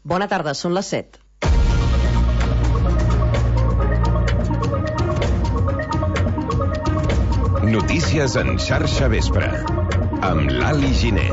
Bona tarda, són les 7. Notícies en xarxa vespre, amb Lali Giner.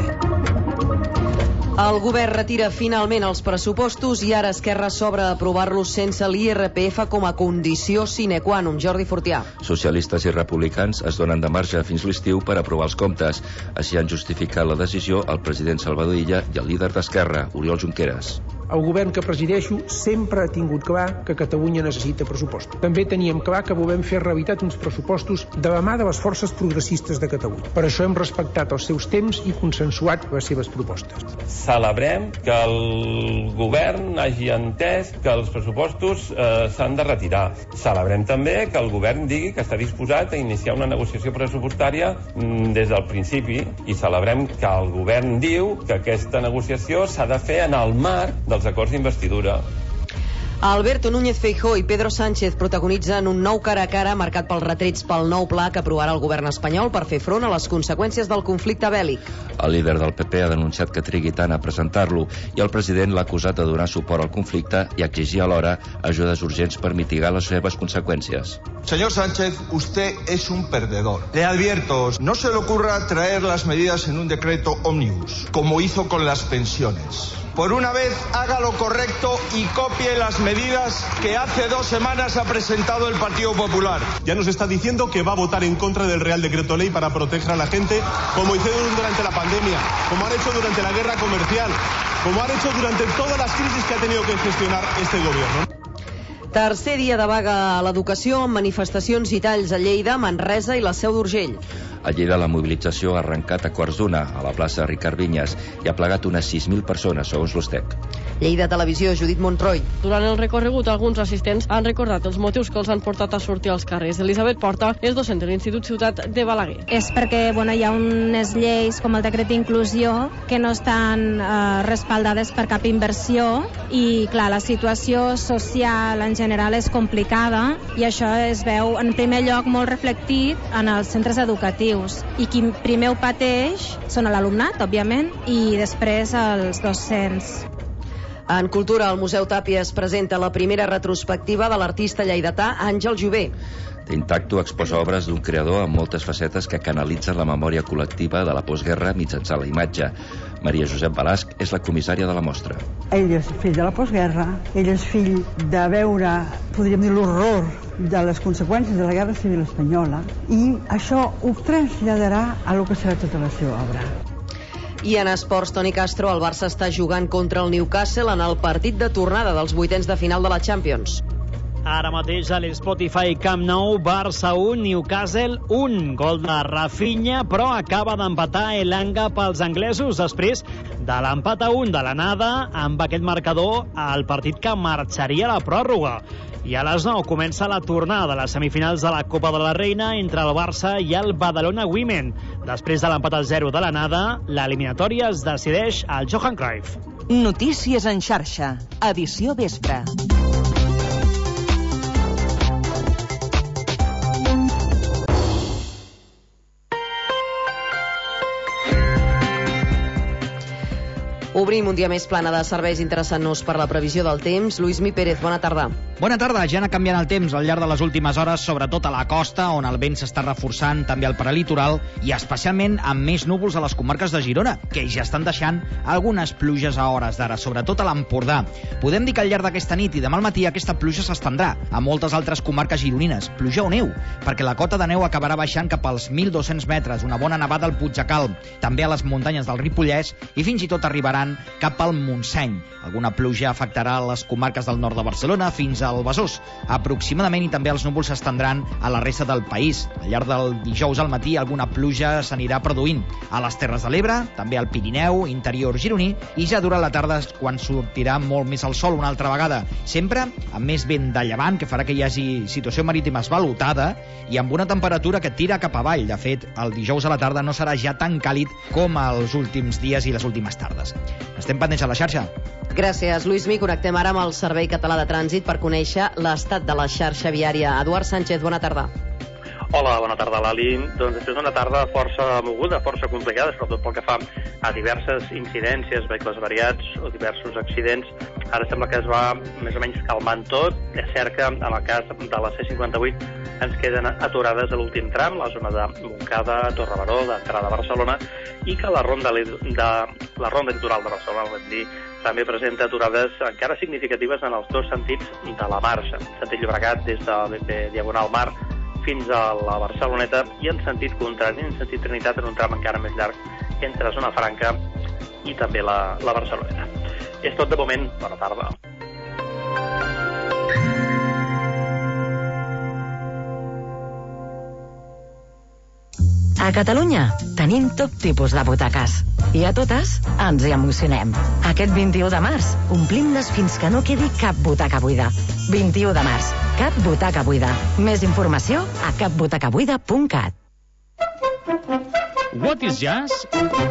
El govern retira finalment els pressupostos i ara Esquerra s'obre a aprovar-los sense l'IRPF com a condició sine qua non. Jordi Fortià. Socialistes i republicans es donen de marge fins l'estiu per aprovar els comptes. Així han justificat la decisió el president Salvador Illa i el líder d'Esquerra, Oriol Junqueras. El govern que presideixo sempre ha tingut clar que Catalunya necessita pressupostos. També teníem clar que volem fer realitat uns pressupostos de la mà de les forces progressistes de Catalunya. Per això hem respectat els seus temps i consensuat les seves propostes. Celebrem que el govern hagi entès que els pressupostos s'han de retirar. Celebrem també que el govern digui que està disposat a iniciar una negociació pressupostària des del principi i celebrem que el govern diu que aquesta negociació s'ha de fer en el marc dels acords d'investidura. Alberto Núñez Feijóo i Pedro Sánchez protagonitzen un nou cara a cara marcat pels retrets pel nou pla que aprovarà el govern espanyol per fer front a les conseqüències del conflicte bèl·lic. El líder del PP ha denunciat que trigui tant a presentar-lo i el president l'ha acusat de donar suport al conflicte i exigir alhora ajudes urgents per mitigar les seves conseqüències. Señor Sánchez, usted es un perdedor. Le advierto, no se le ocurra traer las medidas en un decreto ómnibus, como hizo con las pensiones. Por una vez, haga lo correcto y copie las medidas que hace 2 semanas ha presentado el Partido Popular. Ya nos está diciendo que va a votar en contra del Real Decreto Ley para proteger a la gente, como hicieron durante la pandemia, como han hecho durante la guerra comercial, como han hecho durante todas las crisis que ha tenido que gestionar este gobierno. Tercer dia de vaga a l'educació amb manifestacions i talls a Lleida, Manresa i la Seu d'Urgell. A Lleida la mobilització ha arrencat a 12:15 a la plaça Ricard Vinyes i ha plegat unes 6.000 persones, segons l'Ostec. Lleida Televisió, Judit Montroy. Durant el recorregut, alguns assistents han recordat els motius que els han portat a sortir als carrers. Elisabet Porta és docent de l'Institut Ciutat de Balaguer. És perquè hi ha unes lleis com el decret d'inclusió que no estan respaldades per cap inversió i, clar, la situació social en general és complicada i això es veu, en primer lloc, molt reflectit en els centres educatius. I qui primer ho pateix són l'alumnat, òbviament, i després els docents. En cultura, el Museu Tàpia es presenta la primera retrospectiva de l'artista lleidatà Àngel Jové. Intacto exposa obres d'un creador amb moltes facetes que canalitzen la memòria col·lectiva de la postguerra mitjançant la imatge. Maria Josep Balasc és la comissària de la mostra. Ell és fill de la postguerra, ell és fill de veure, podríem dir, l'horror de les conseqüències de la Guerra Civil Espanyola i això ho traslladarà a lo que serà tota la seva obra. I en esports, Toni Castro, el Barça està jugant contra el Newcastle en el partit de tornada dels vuitens de final de la Champions. Ara mateix a l'Spotify Camp Nou, Barça 1, Newcastle 1. Gol de Rafinha, però acaba d'empatar Elanga pels anglesos després de l'empat a 1 de l'anada amb aquest marcador al partit que marxaria a la pròrroga. I a les 9 comença la tornada de les semifinals de la Copa de la Reina entre el Barça i el Badalona Women. Després de l'empat a 0 de l'anada, l'eliminatòria es decideix al Johan Cruyff. Notícies en xarxa, edició vespre. Obrim un dia més plana de serveis interessant-nos per la previsió del temps. Lluís Mi Pérez, bona tarda. Bona tarda. Ja anar canviant el temps al llarg de les últimes hores, sobretot a la costa, on el vent s'està reforçant, també al prelitoral, i especialment amb més núvols a les comarques de Girona, que ja estan deixant algunes pluges a hores d'ara, sobretot a l'Empordà. Podem dir que al llarg d'aquesta nit i demà al matí aquesta pluja s'estendrà a moltes altres comarques gironines. Pluja o neu, perquè la cota de neu acabarà baixant cap als 1.200 metres, una bona nevada al Puig de Calm, també a les muntanyes del Ripollès, i fins i tot arribaran cap al Montseny. Alguna pluja afectarà les comarques del nord de Barcelona fins al Besòs, aproximadament, i també els núvols s'estendran a la resta del país. Al llarg del dijous al matí alguna pluja s'anirà produint a les Terres de l'Ebre, també al Pirineu, interior gironí, i ja durant la tarda quan sortirà molt més el sol una altra vegada, sempre amb més vent de llevant, que farà que hi hagi situació marítima esvalotada i amb una temperatura que tira cap avall. De fet, el dijous a la tarda no serà ja tan càlid com els últims dies i les últimes tardes. Estem pendents a la xarxa. Gràcies, Lluís Mi. Connectem ara amb el Servei Català de Trànsit per conèixer l'estat de la xarxa viària. Eduard Sánchez, bona tarda. Hola, bona tarda, Lali. Doncs després d'una tarda força moguda, força complicada, sobretot pel que fa a diverses incidències, vehicles variats o diversos accidents, ara sembla que es va més o menys calmant tot. És cert que en el cas de la C58 ens queden aturades a l'últim tram, la zona de Montcada, Torrebaró, d'entrada a Barcelona, i que la ronda litoral de Barcelona, volem dir, també presenta aturades encara significatives en els dos sentits de la marxa. Sentit Llobregat des de Diagonal Mar fins a la Barceloneta i en sentit contrari, en sentit Trinitat, en un tram encara més llarg entre Zona Franca i també la Barceloneta. És tot de moment. Bona tarda. A Catalunya tenim tot tipus de butaques i a totes ens hi emocionem. Aquest 21 de març omplim-les fins que no quedi cap butaca buida. 21 de març, cap butaca buida. Més informació a capbutacabuida.cat. What is jazz?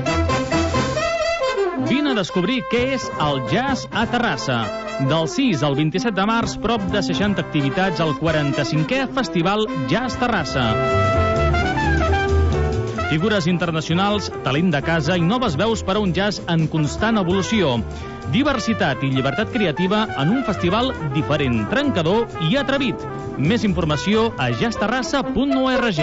Vine a descobrir què és el jazz a Terrassa. Del 6 al 27 de març, prop de 60 activitats al 45è Festival Jazz Terrassa. Figures internacionals, talent de casa i noves veus per a un jazz en constant evolució. Diversitat i llibertat creativa en un festival diferent, trencador i atrevit. Més informació a jazzterrassa.org.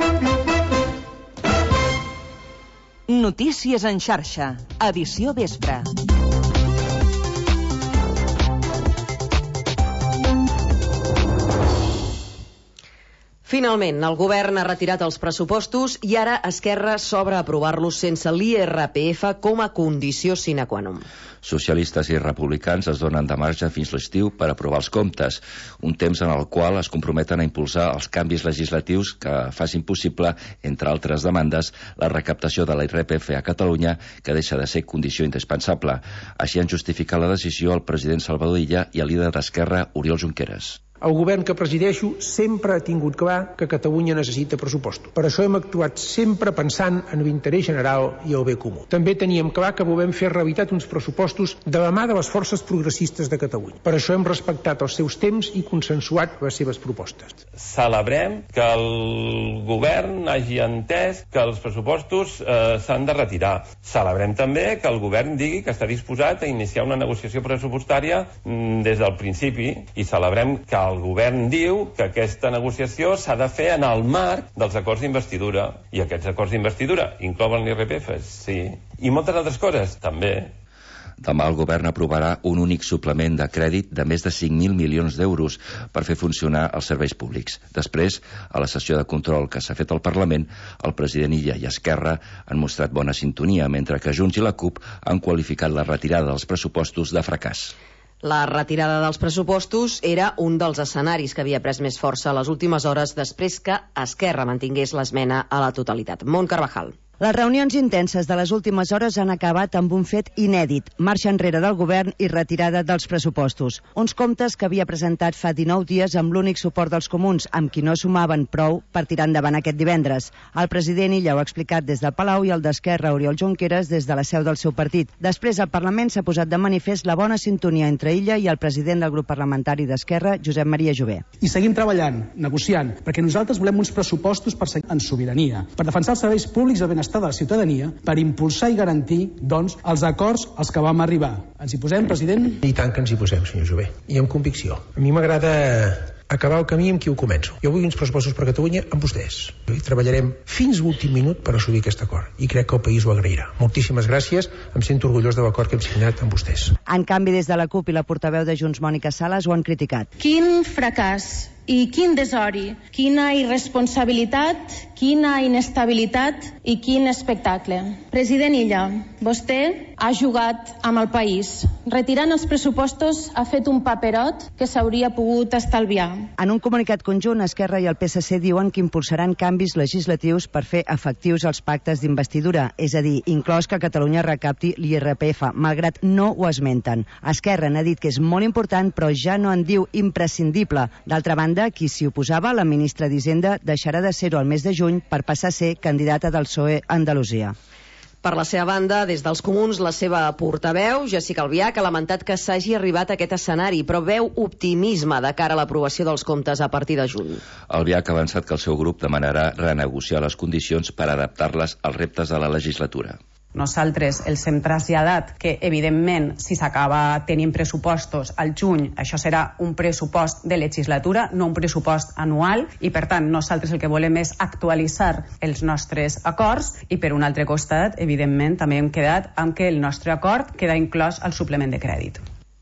Notícies en xarxa. Edició vespre. Finalment, el govern ha retirat els pressupostos i ara Esquerra s'obre a aprovar-los sense l'IRPF com a condició sine qua non. Socialistes i republicans es donen de marge fins l'estiu per aprovar els comptes, un temps en el qual es comprometen a impulsar els canvis legislatius que facin possible, entre altres demandes, la recaptació de l'IRPF a Catalunya, que deixa de ser condició indispensable. Així han justificat la decisió el president Salvador Illa i el líder d'Esquerra, Oriol Junqueras. El govern que presideixo sempre ha tingut clar que Catalunya necessita pressupostos. Per això hem actuat sempre pensant en l'interès general i el bé comú. També teníem clar que volem fer realitat uns pressupostos de la mà de les forces progressistes de Catalunya. Per això hem respectat els seus temps i consensuat les seves propostes. Celebrem que el govern hagi entès que els pressupostos s'han de retirar. Celebrem també que el govern digui que està disposat a iniciar una negociació pressupostària des del principi, i celebrem que el govern diu que aquesta negociació s'ha de fer en el marc dels acords d'investidura. I aquests acords d'investidura inclouen l'IRPF? Sí. I moltes altres coses? També. Demà el govern aprovarà un únic suplement de crèdit de més de 5.000 milions d'euros per fer funcionar els serveis públics. Després, a la sessió de control que s'ha fet al Parlament, el president Illa i Esquerra han mostrat bona sintonia, mentre que Junts i la CUP han qualificat la retirada dels pressupostos de fracàs. La retirada dels pressupostos era un dels escenaris que havia pres més força a les últimes hores després que Esquerra mantingués l'esmena a la totalitat. Mont Carvajal. Les reunions intenses de les últimes hores han acabat amb un fet inèdit, marxa enrere del govern i retirada dels pressupostos. Uns comptes que havia presentat fa 19 dies amb l'únic suport dels comuns, amb qui no sumaven prou per tirar endavant aquest divendres. El president Illa ho ha explicat des del Palau i el d'Esquerra, Oriol Junqueras, des de la seu del seu partit. Després, al Parlament s'ha posat de manifest la bona sintonia entre Illa i el president del grup parlamentari d'Esquerra, Josep Maria Jové. I seguim treballant, negociant, perquè nosaltres volem uns pressupostos per seguir en sobirania, per defensar els serveis públics i el benestar de la ciutadania, per impulsar i garantir, doncs, els acords als que vam arribar. Ens hi posem, president? I tant que ens hi posem, senyor Jové. I amb convicció. A mi m'agrada acabar el camí amb qui ho començo. Jo vull uns pressupostos per Catalunya amb vostès. I treballarem fins l'últim minut per assolir aquest acord. I crec que el país ho agrairà. Moltíssimes gràcies. Em sento orgullós de l'acord que hem signat amb vostès. En canvi, des de la CUP i la portaveu de Junts, Mònica Sales, ho han criticat. Quin fracàs i quin desori, quina irresponsabilitat, quina inestabilitat i quin espectacle. President Illa, vostè ha jugat amb el país. Retirant els pressupostos ha fet un paperot que s'hauria pogut estalviar. En un comunicat conjunt, Esquerra i el PSC diuen que impulsaran canvis legislatius per fer efectius els pactes d'investidura, és a dir, inclòs que Catalunya recapti l'IRPF, malgrat no ho esmenten. Esquerra n'ha dit que és molt important, però ja no en diu imprescindible. D'altra banda, qui s'hi oposava, la ministra d'Hisenda, deixarà de ser-ho al mes de juny per passar a ser candidata del PSOE a Andalusia. Per la seva banda, des dels comuns, la seva portaveu, Jessica Albiach, ha lamentat que s'hagi arribat a aquest escenari, però veu optimisme de cara a l'aprovació dels comptes a partir de juny. Albiach ha avançat que el seu grup demanarà renegociar les condicions per adaptar-les als reptes de la legislatura. Nosaltres els hem traslladat que, evidentment, si s'acaba tenint pressupostos al juny, això serà un pressupost de legislatura, no un pressupost anual, i, per tant, nosaltres el que volem és actualitzar els nostres acords i, per un altre costat, evidentment, també hem quedat amb que el nostre acord queda inclòs al suplement de crèdit.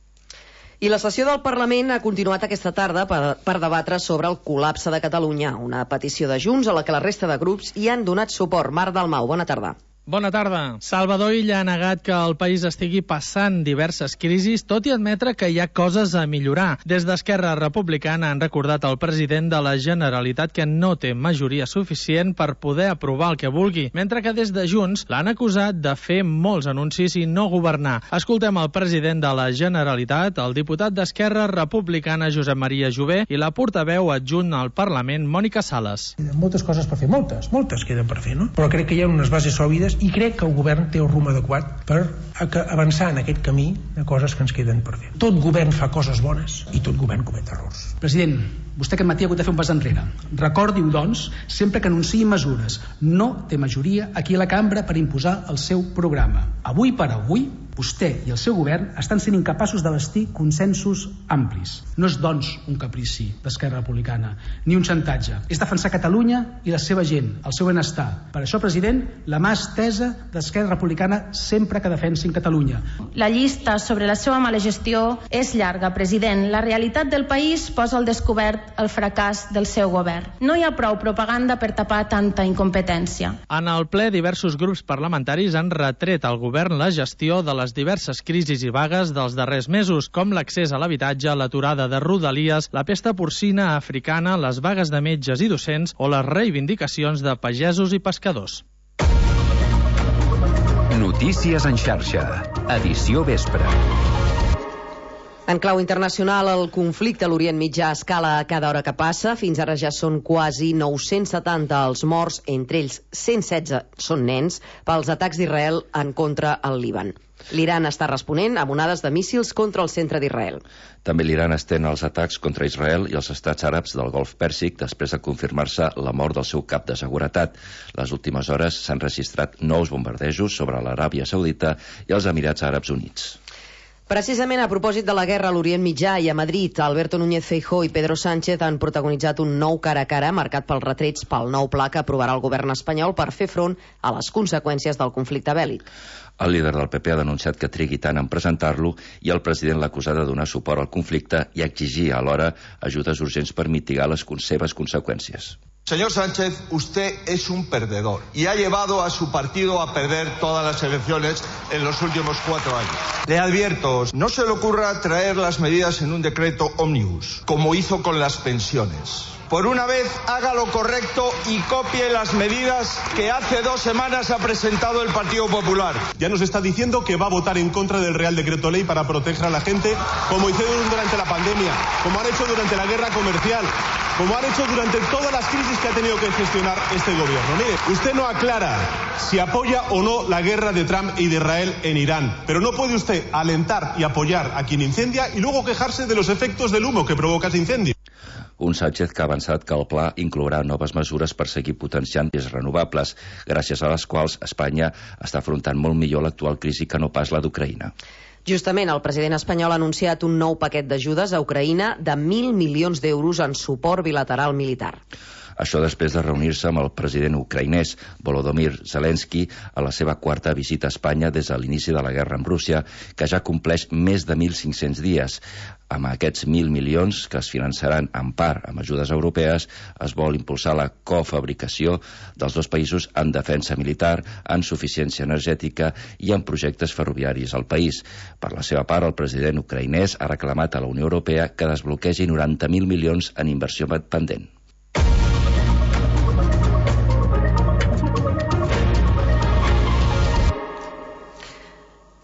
I la sessió del Parlament ha continuat aquesta tarda per debatre sobre el col·lapse de Catalunya, una petició de Junts a la que la resta de grups hi han donat suport. Marc Dalmau, bona tarda. Bona tarda. Salvador Illa ha negat que el país estigui passant diverses crisis, tot i admetre que hi ha coses a millorar. Des d'Esquerra Republicana han recordat al president de la Generalitat que no té majoria suficient per poder aprovar el que vulgui, mentre que des de Junts l'han acusat de fer molts anuncis i no governar. Escoltem el president de la Generalitat, el diputat d'Esquerra Republicana Josep Maria Jové i la portaveu adjunt al Parlament Mònica Sales. Moltes coses per fer, moltes queden per fer, no? Però crec que hi ha unes bases sòlides i crec que el govern té el rumb adequat per avançar en aquest camí de coses que ens queden per fer. Tot govern fa coses bones i tot govern comet errors. President, vostè aquest matí ha hagut de fer un pas enrere. Recordi-ho, doncs, sempre que anunciï mesures. No té majoria aquí a la cambra per imposar el seu programa. Avui per avui, vostè i el seu govern estan sent incapaços de bastir consensos amplis. No és, doncs, un caprici d'Esquerra Republicana, ni un xantatge. És defensar Catalunya i la seva gent, el seu benestar. Per això, president, la mà estesa d'Esquerra Republicana sempre que defensin Catalunya. La llista sobre la seva mala gestió és llarga, president. La realitat del país posa al descobert el fracàs del seu govern. No hi ha prou propaganda per tapar tanta incompetència. En el ple, diversos grups parlamentaris han retret al govern la gestió de les diverses crisis i vagues dels darrers mesos, com l'accés a l'habitatge, l'aturada de Rodalies, la pesta porcina africana, les vagues de metges i docents o les reivindicacions de pagesos i pescadors. Notícies en xarxa. Edició vespre. En clau internacional, el conflicte a l'Orient Mitjà escala a cada hora que passa. Fins ara ja són quasi 970 els morts, entre ells 116 són nens, pels atacs d'Israel en contra el Líban. L'Iran està responent amb onades de míssils contra el centre d'Israel. També l'Iran estén els atacs contra Israel i els estats àrabs del Golf Pèrsic després de confirmar-se la mort del seu cap de seguretat. Les últimes hores s'han registrat nous bombardejos sobre l'Aràbia Saudita i els Emirats Àrabs Units. Precisament a propòsit de la guerra a l'Orient Mitjà i a Madrid, Alberto Núñez Feijóo i Pedro Sánchez han protagonitzat un nou cara a cara marcat pels retrets pel nou pla que aprovarà el govern espanyol per fer front a les conseqüències del conflicte bèl·lic. El líder del PP ha denunciat que trigui tant en presentar-lo i el president l'ha acusat de donar suport al conflicte i exigir alhora ajudes urgents per mitigar les seves conseqüències. Señor Sánchez, usted es un perdedor y ha llevado a su partido a perder todas las elecciones en los últimos 4 años. Le advierto, no se le ocurra traer las medidas en un decreto ómnibus, como hizo con las pensiones. Por una vez, haga lo correcto y copie las medidas que hace 2 semanas ha presentado el Partido Popular. Ya nos está diciendo que va a votar en contra del Real Decreto Ley para proteger a la gente, como hicieron durante la pandemia, como han hecho durante la guerra comercial, como han hecho durante todas las crisis que ha tenido que gestionar este gobierno. Mire, usted no aclara si apoya o no la guerra de Trump y de Israel en Irán, pero no puede usted alentar y apoyar a quien incendia y luego quejarse de los efectos del humo que provoca ese incendio. Un Sánchez que ha avançat que el pla inclourà noves mesures per seguir potenciant les renovables, gràcies a les quals Espanya està afrontant molt millor l'actual crisi que no pas la d'Ucraïna. Justament, el president espanyol ha anunciat un nou paquet d'ajudes a Ucraïna de 1.000 milions d'euros en suport bilateral militar. Això després de reunir-se amb el president ucraïnès Volodymyr Zelensky a la seva 4ª visita a Espanya des de l'inici de la guerra amb Rússia, que ja compleix més de 1.500 dies. Amb aquests 1.000 milions, que es finançaran en part amb ajudes europees, es vol impulsar la cofabricació dels dos països en defensa militar, en suficiència energètica i en projectes ferroviaris al país. Per la seva part, el president ucraïnès ha reclamat a la Unió Europea que desbloquegi 90.000 milions en inversió pendent.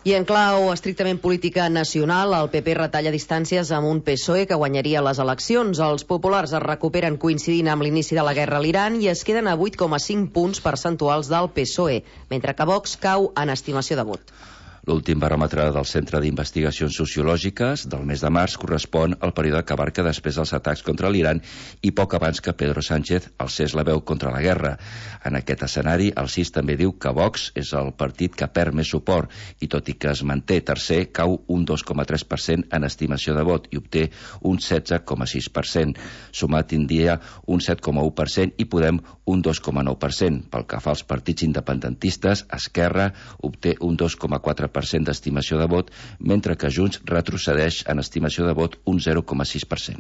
I en clau estrictament política nacional, el PP retalla distàncies amb un PSOE que guanyaria les eleccions. Els populars es recuperen coincidint amb l'inici de la guerra a l'Iran i es queden a 8,5 punts percentuals del PSOE, mentre que Vox cau en estimació de vot. L'últim baròmetre del Centre d'Investigacions Sociològiques del mes de març correspon al període que abarca després dels atacs contra l'Iran i poc abans que Pedro Sánchez alcés la veu contra la guerra. En aquest escenari, el CIS també diu que Vox és el partit que perd més suport i, tot i que es manté tercer, cau un 2,3% en estimació de vot i obté un 16,6%. Sumar tindria un 7,1% i Podem un 2,9%. Pel que fa als partits independentistes, Esquerra obté un 2,4% d'estimació de vot, mentre que Junts retrocedeix en estimació de vot un 0,6%.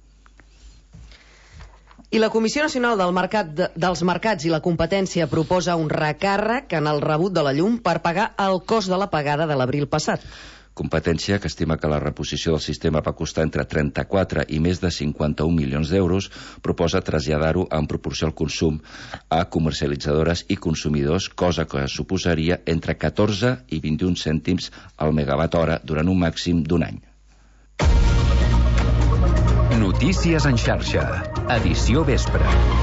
I la Comissió Nacional dels Mercats i la Competència proposa un recàrrec en el rebut de la llum per pagar el cost de la pagada de l'abril passat. Competència, que estima que la reposició del sistema va costar entre 34 i més de 51 milions d'euros, proposa traslladar-ho en proporció al consum a comercialitzadores i consumidors, cosa que suposaria entre 14 i 21 cèntims al megawatt hora durant un màxim d'un any. Notícies en xarxa, edició vespre.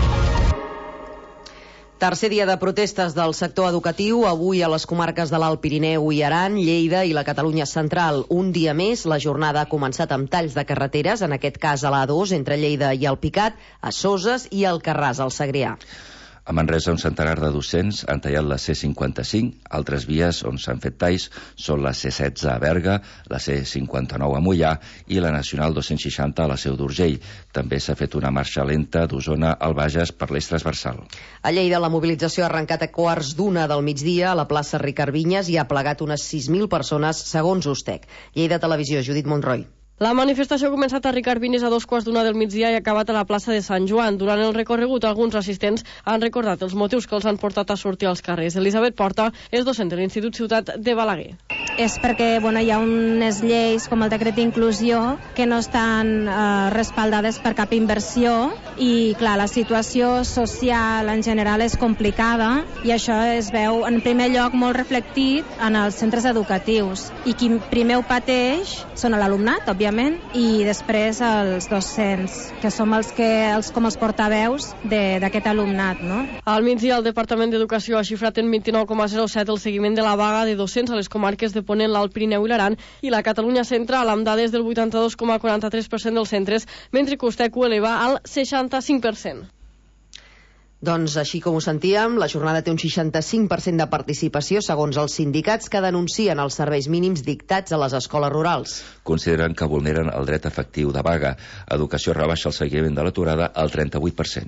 Tercer dia de protestes del sector educatiu, avui a les comarques de l'Alt Pirineu i Aran, Lleida i la Catalunya Central. Un dia més, la jornada ha començat amb talls de carreteres, en aquest cas a l'A2, entre Lleida i el Picat, a Soses i al Carràs, al Segrià. A Manresa, un centenar de docents han tallat la C55. Altres vies on s'han fet talls són la C16 a Berga, la C59 a Moià i la Nacional 260 a la Seu d'Urgell. També s'ha fet una marxa lenta d'Osona al Bages per l'eix transversal. A Lleida, la mobilització ha arrencat a 12:15 del migdia a la plaça Ricard Vinyes i ha plegat unes 6.000 persones, segons Ustec. Lleida Televisió, Judit Montroy. La manifestació ha començat a Ricard Vinyes a 2:15 del migdia i ha acabat a la plaça de Sant Joan. Durant el recorregut, alguns assistents han recordat els motius que els han portat a sortir als carrers. Elisabet Porta és docent de l'Institut Ciutat de Balaguer. És perquè hi ha unes lleis com el decret d'inclusió que no estan respaldades per cap inversió i, clar, la situació social en general és complicada i això es veu, en primer lloc, molt reflectit en els centres educatius. I qui primer ho pateix són l'alumnat, òbviament, i després els docents, que som com els portaveus d'aquest alumnat, no? Al migdia, el Departament d'Educació ha xifrat en 29,07 el seguiment de la vaga de docents a les comarques de Ponent, l'Alt Pirineu i l'Aran i la Catalunya Central, amb dades del 82,43% dels centres, mentre que Ustec ho eleva al 65%. Doncs així com ho sentíem, la jornada té un 65% de participació segons els sindicats que denuncien els serveis mínims dictats a les escoles rurals. Consideren que vulneren el dret efectiu de vaga. Educació rebaixa el seguiment de l'aturada al 38%.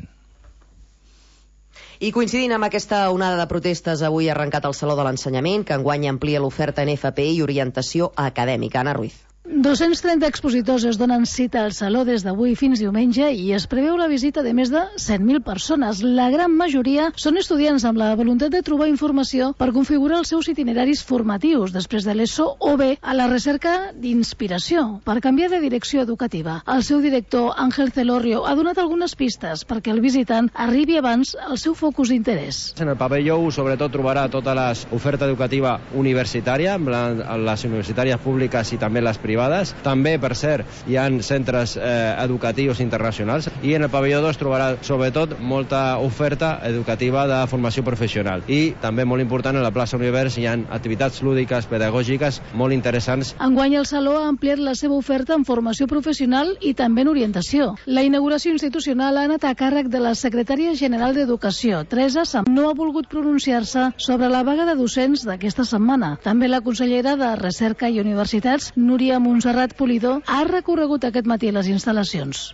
I coincidint amb aquesta onada de protestes, avui ha arrencat el Saló de l'Ensenyament, que enguany amplia l'oferta en FP i orientació acadèmica. Anna Ruiz. 230 expositors es donen cita al Saló des d'avui fins diumenge i es preveu la visita de més de 100.000 persones. La gran majoria són estudiants amb la voluntat de trobar informació per configurar els seus itineraris formatius després de l'ESO o bé a la recerca d'inspiració per canviar de direcció educativa. El seu director, Ángel Celorrio, ha donat algunes pistes perquè el visitant arribi abans al seu focus d'interès. En el pavelló sobretot trobarà tota l'oferta educativa universitària, amb les universitàries públiques i també les privades. També, per cert, hi ha centres educatius internacionals i en el pavelló 2 trobarà sobretot molta oferta educativa de formació professional. I també, molt important, a la plaça Univers hi ha activitats lúdiques, pedagògiques molt interessants. Enguany el Saló ha ampliat la seva oferta en formació professional i també en orientació. La inauguració institucional ha anat a càrrec de la secretària general d'Educació, Teresa Sam. No ha volgut pronunciar-se sobre la vaga de docents d'aquesta setmana. També la consellera de Recerca i Universitats, Núria Montserrat Polidor, ha recorregut aquest matí les instal·lacions.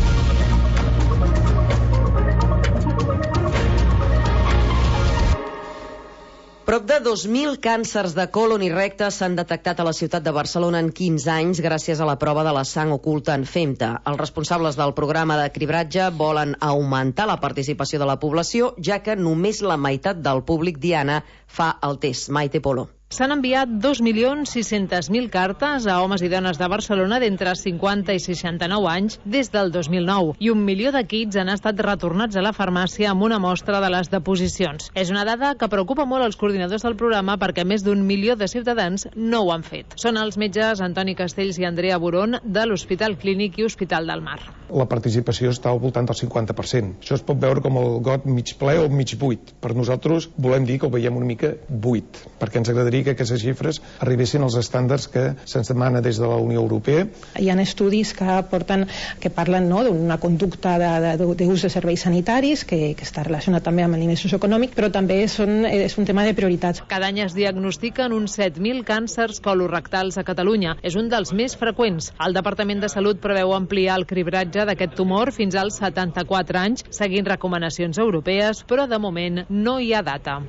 Prop de 2.000 càncers de còlon i recte s'han detectat a la ciutat de Barcelona en 15 anys gràcies a la prova de la sang oculta en FEMTA. Els responsables del programa de cribratge volen augmentar la participació de la població, ja que només la meitat del públic diana fa el test. Maite Polo. S'han enviat 2.600.000 cartes a homes i dones de Barcelona d'entre 50 i 69 anys des del 2009 i 1 milió de kits han estat retornats a la farmàcia amb una mostra de les deposicions. És una dada que preocupa molt els coordinadors del programa perquè més d'1 milió de ciutadans no ho han fet. Són els metges Antoni Castells i Andrea Boron de l'Hospital Clínic i Hospital del Mar. La participació està al voltant del 50%. Això es pot veure com el got mig ple o mig buit. Per nosaltres volem dir que ho veiem una mica buit, perquè ens agradaria que aquestes xifres arribessin als estàndards que se'ns demana des de la Unió Europea. Hi ha estudis que parlen d'una conducta d'ús de serveis sanitaris que està relacionat també amb el nivell socioeconòmic, però també és un tema de prioritats. Cada any es diagnostiquen uns 7.000 càncers colorectals a Catalunya. És un dels més freqüents. El Departament de Salut preveu ampliar el cribratge d'aquest tumor fins als 74 anys, seguint recomanacions europees, però de moment no hi ha data.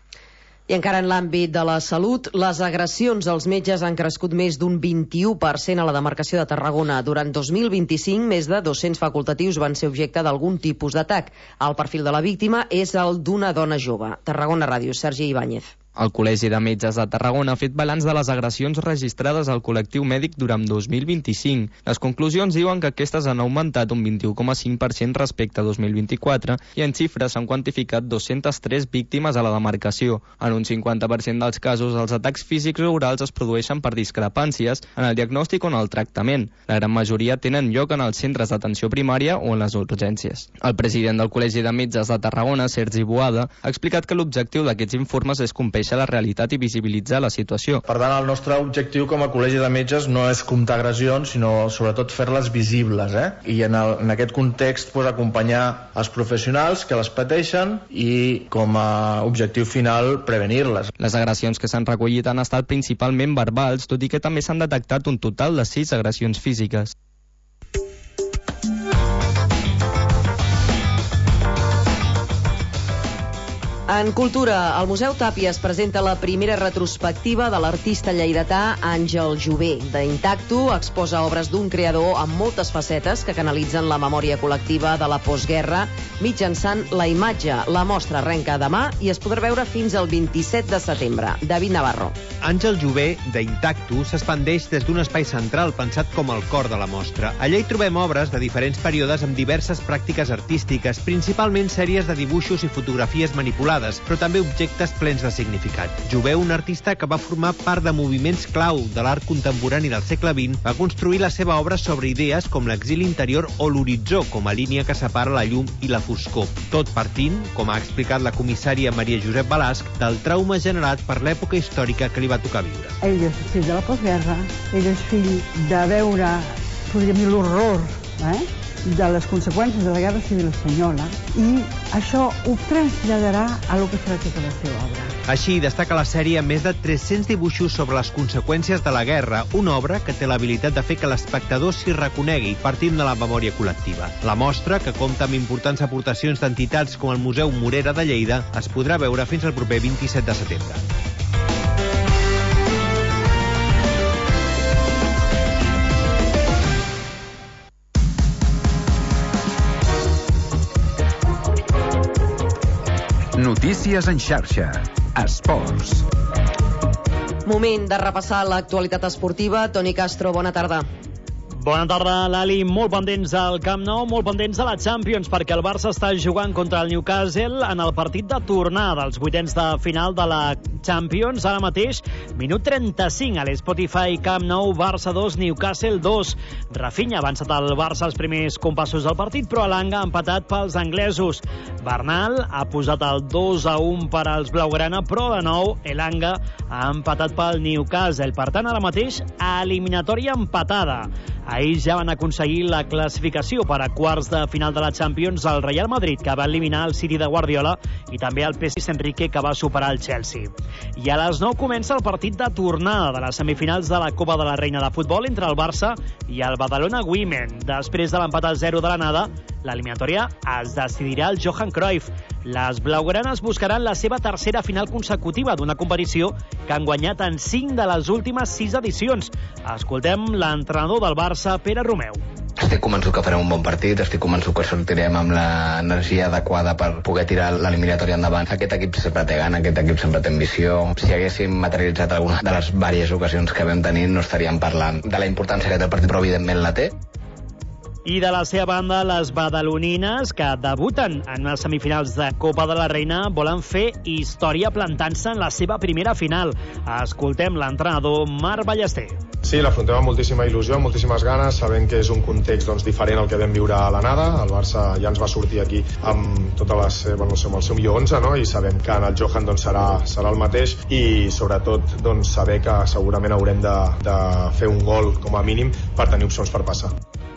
I encara en l'àmbit de la salut, les agressions als metges han crescut més d'un 21% a la demarcació de Tarragona. Durant 2025, més de 200 facultatius van ser objecte d'algun tipus d'atac. El perfil de la víctima és el d'una dona jove. Tarragona Ràdio, Sergi Ibáñez. El Col·legi de Metges de Tarragona ha fet balanç de les agressions registrades al col·lectiu mèdic durant 2025. Les conclusions diuen que aquestes han augmentat un 21,5% respecte a 2024 i en xifres s'han quantificat 203 víctimes a la demarcació. En un 50% dels casos, els atacs físics o orals es produeixen per discrepàncies en el diagnòstic o en el tractament. La gran majoria tenen lloc en els centres d'atenció primària o en les urgències. El president del Col·legi de Metges de Tarragona, Sergi Boada, ha explicat que l'objectiu d'aquests informes és comparèixer la realitat i visibilitzar la situació. Per tant, el nostre objectiu com a col·legi de metges no és comptar agressions, sinó sobretot fer-les visibles, i en aquest context acompanyar els professionals que les pateixen i com a objectiu final prevenir-les. Les agressions que s'han recollit han estat principalment verbals, tot i que també s'han detectat un total de 6 agressions físiques. En cultura, el Museu Tàpies presenta la primera retrospectiva de l'artista lleidatà Àngel Jové. D'Intacto exposa obres d'un creador amb moltes facetes que canalitzen la memòria col·lectiva de la postguerra mitjançant la imatge. La mostra arrenca demà i es podrà veure fins al 27 de setembre. David Navarro. Àngel Jové, d'Intacto, s'expandeix des d'un espai central pensat com el cor de la mostra. Allà hi trobem obres de diferents períodes amb diverses pràctiques artístiques, principalment sèries de dibuixos i fotografies manipulades, però també objectes plens de significat. Jové, un artista que va formar part de moviments clau de l'art contemporani del segle XX, va construir la seva obra sobre idees com l'exili interior o l'horitzó com a línia que separa la llum i la foscor. Tot partint, com ha explicat la comissària Maria Josep Balasc, del trauma generat per l'època històrica que li va tocar viure. Ell és fill de la postguerra, ell és fill de veure, podríem dir, l'horror, de les conseqüències de la Guerra Civil Espanyola, i això ho traslladarà a lo que serà tota la seva obra. Així destaca la sèrie amb més de 300 dibuixos sobre les conseqüències de la guerra, una obra que té l'habilitat de fer que l'espectador s'hi reconegui partint de la memòria col·lectiva. La mostra, que compta amb importants aportacions d'entitats com el Museu Morera de Lleida, es podrà veure fins al proper 27 de setembre. Notícies en xarxa. Esports. Moment de repassar l'actualitat esportiva. Toni Castro, bona tarda. Bona tarda, Lali. Molt pendents al Camp Nou, molt pendents de la Champions, perquè el Barça està jugant contra el Newcastle en el partit de tornada dels vuitens de final de la Champions. Ara mateix, minut 35 a l'Spotify Camp Nou, Barça 2, Newcastle 2. Rafinha ha avançat el Barça als primers compassos del partit, però Elanga ha empatat pels anglesos. Bernal ha posat el 2-1 per als blaugrana, però de nou Elanga ha empatat pel Newcastle. Per tant, ara mateix, eliminatòria empatada. Ahir ja van aconseguir la classificació per a quarts de final de la Champions el Real Madrid, que va eliminar el City de Guardiola, i també el PSG Enrique, que va superar el Chelsea. I a les 9 comença el partit de tornada de les semifinals de la Copa de la Reina de Futbol entre el Barça i el Badalona Women. Després de l'empat a 0 de l'anada, l'eliminatòria es decidirà al Johan Cruyff. Les blaugranes buscaran la seva tercera final consecutiva d'una competició que han guanyat en 5 de les últimes 6 edicions. Escoltem l'entrenador del Barça, Pere Romeu. estic convençut que farem un bon partit, estic convençut que sortirem amb l'energia adequada per poder tirar l'eliminatòria endavant. Aquest equip sempre té gana, aquest equip sempre té ambició. Si haguéssim materialitzat alguna de les diverses ocasions que vam tenir, no estaríem parlant de la importància que té el partit, però evidentment la té. I de la seva banda, les badalonines, que debuten en les semifinals de Copa de la Reina, volen fer història plantant-se en la seva primera final. Escoltem l'entrenador Marc Ballester. Sí, l'afrontem amb moltíssima il·lusió, amb moltíssimes ganes, sabent que és un context diferent al que vam viure a l'anada. El Barça ja ens va sortir aquí amb totes el seu millor 11, no? I sabem que en el Johan serà el mateix, i sobretot saber que segurament haurem de fer un gol com a mínim per tenir opcions per passar.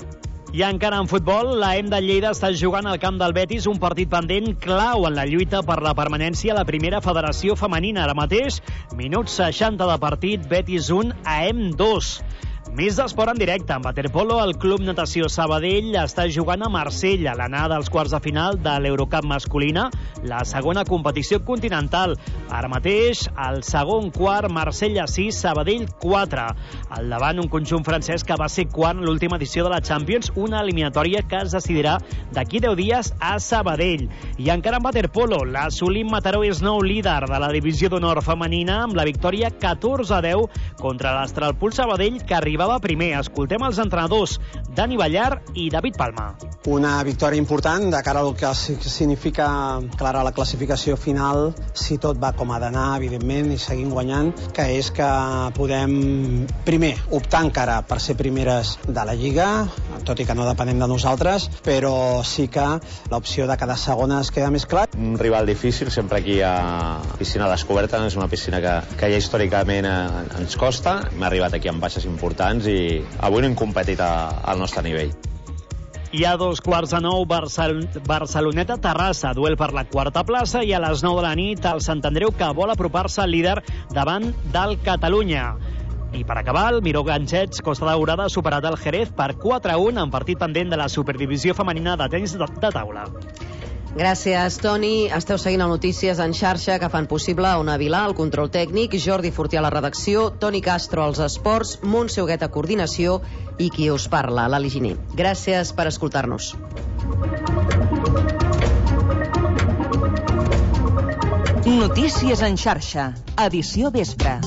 I encara en futbol, la EM de Lleida està jugant al camp del Betis un partit pendent clau en la lluita per la permanència a la primera federació femenina. Ara mateix, minut 60 de partit, Betis 1 a EM 2. Més d'esport en directe. En waterpolo, el Club Natació Sabadell està jugant a Marsella, l'anada als quarts de final de l'Eurocup masculina, la segona competició continental. Ara mateix, al segon quart, Marsella 6, Sabadell 4. Al davant, un conjunt francès que va ser quart en l'última edició de la Champions, una eliminatòria que es decidirà d'aquí 10 dies a Sabadell. I encara en waterpolo, la Solim Mataró és nou líder de la divisió d'honor femenina amb la victòria 14-10 contra l'Astralpool Sabadell, que arribava primer. Escoltem els entrenadors Dani Ballar i David Palma. Una victòria important de cara al que significa clara la classificació final, si tot va com ha d'anar, evidentment, i seguim guanyant, que és que podem, primer, optar encara per ser primeres de la Lliga, tot i que no depenem de nosaltres, però sí que l'opció de quedar segona es queda més clar. Un rival difícil, sempre aquí a piscina descoberta, és una piscina que ja històricament ens costa. Hem arribat aquí amb baixes importants i avui no hem competit al nostre nivell. I a 8:45, Barceloneta-Terrassa, duel per la quarta plaça, i a les 9 de la nit el Sant Andreu, que vol apropar-se al líder davant del Catalunya. I per acabar, el Miró Ganxets, Costa Daurada, ha superat el Jerez per 4-1 en partit pendent de la Superdivisió femenina de tenis de taula. Gràcies, Toni. Esteu seguint el Notícies en xarxa, que fan possible Ona Vilà, el control tècnic, Jordi Fortià a la redacció, Toni Castro als esports, Montse Huguet a coordinació i qui us parla, l'Ali Giner. Gràcies per escoltar-nos. Notícies en xarxa, edició vespre.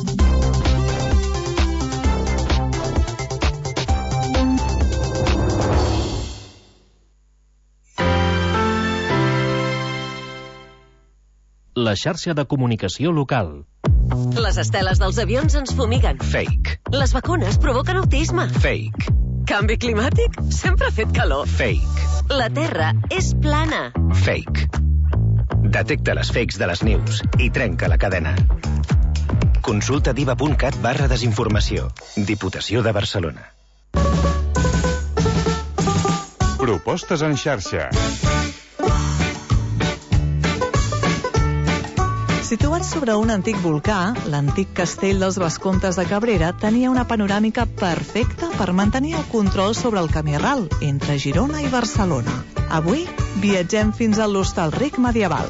La xarxa de comunicació local. Les esteles dels avions ens fumiguen. Fake. Les vacunes provoquen autisme. Fake. Canvi climàtic? Sempre ha fet calor. Fake. La Terra és plana. Fake. Detecta les fakes de les news i trenca la cadena. Consulta diva.cat/desinformació. Diputació de Barcelona. Propostes en xarxa. Situat sobre un antic volcà, l'antic castell dels Vescomtes de Cabrera tenia una panoràmica perfecta per mantenir el control sobre el camí ral entre Girona i Barcelona. Avui viatgem fins a l'Hostalric medieval.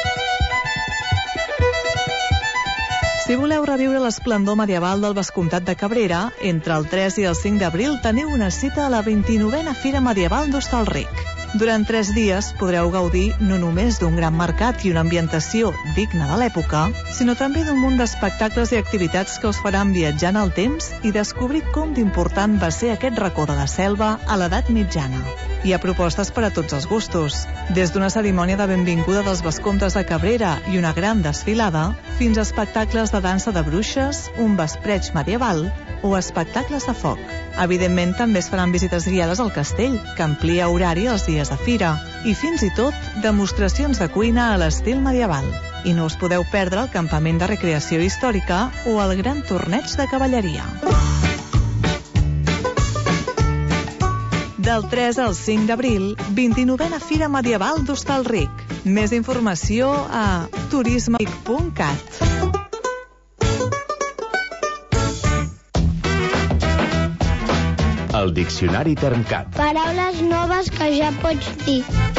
Si voleu reviure l'esplendor medieval del Vescomtat de Cabrera, entre el 3 i el 5 d'abril teniu una cita a la 29a Fira Medieval d'Hostalric. Durant 3 dies podreu gaudir no només d'un gran mercat i una ambientació digna de l'època, sinó també d'un munt d'espectacles i activitats que us faran viatjar en el temps i descobrir com d'important va ser aquest racó de la selva a l'edat mitjana. Hi ha propostes per a tots els gustos, des d'una cerimònia de benvinguda dels Vescomtes de Cabrera i una gran desfilada, fins a espectacles de dansa de bruixes, un vespreig medieval o espectacles de foc. Evidentment, també es faran visites guiades al castell, que amplia horari els dies de fira, i fins i tot demostracions de cuina a l'estil medieval. I no us podeu perdre el campament de recreació històrica o el gran torneig de cavalleria. Del 3 al 5 d'abril, 29a Fira Medieval d'Hostalric. Més informació a turisme.cat. El Diccionari Termcat. Paraules noves que ja pots dir.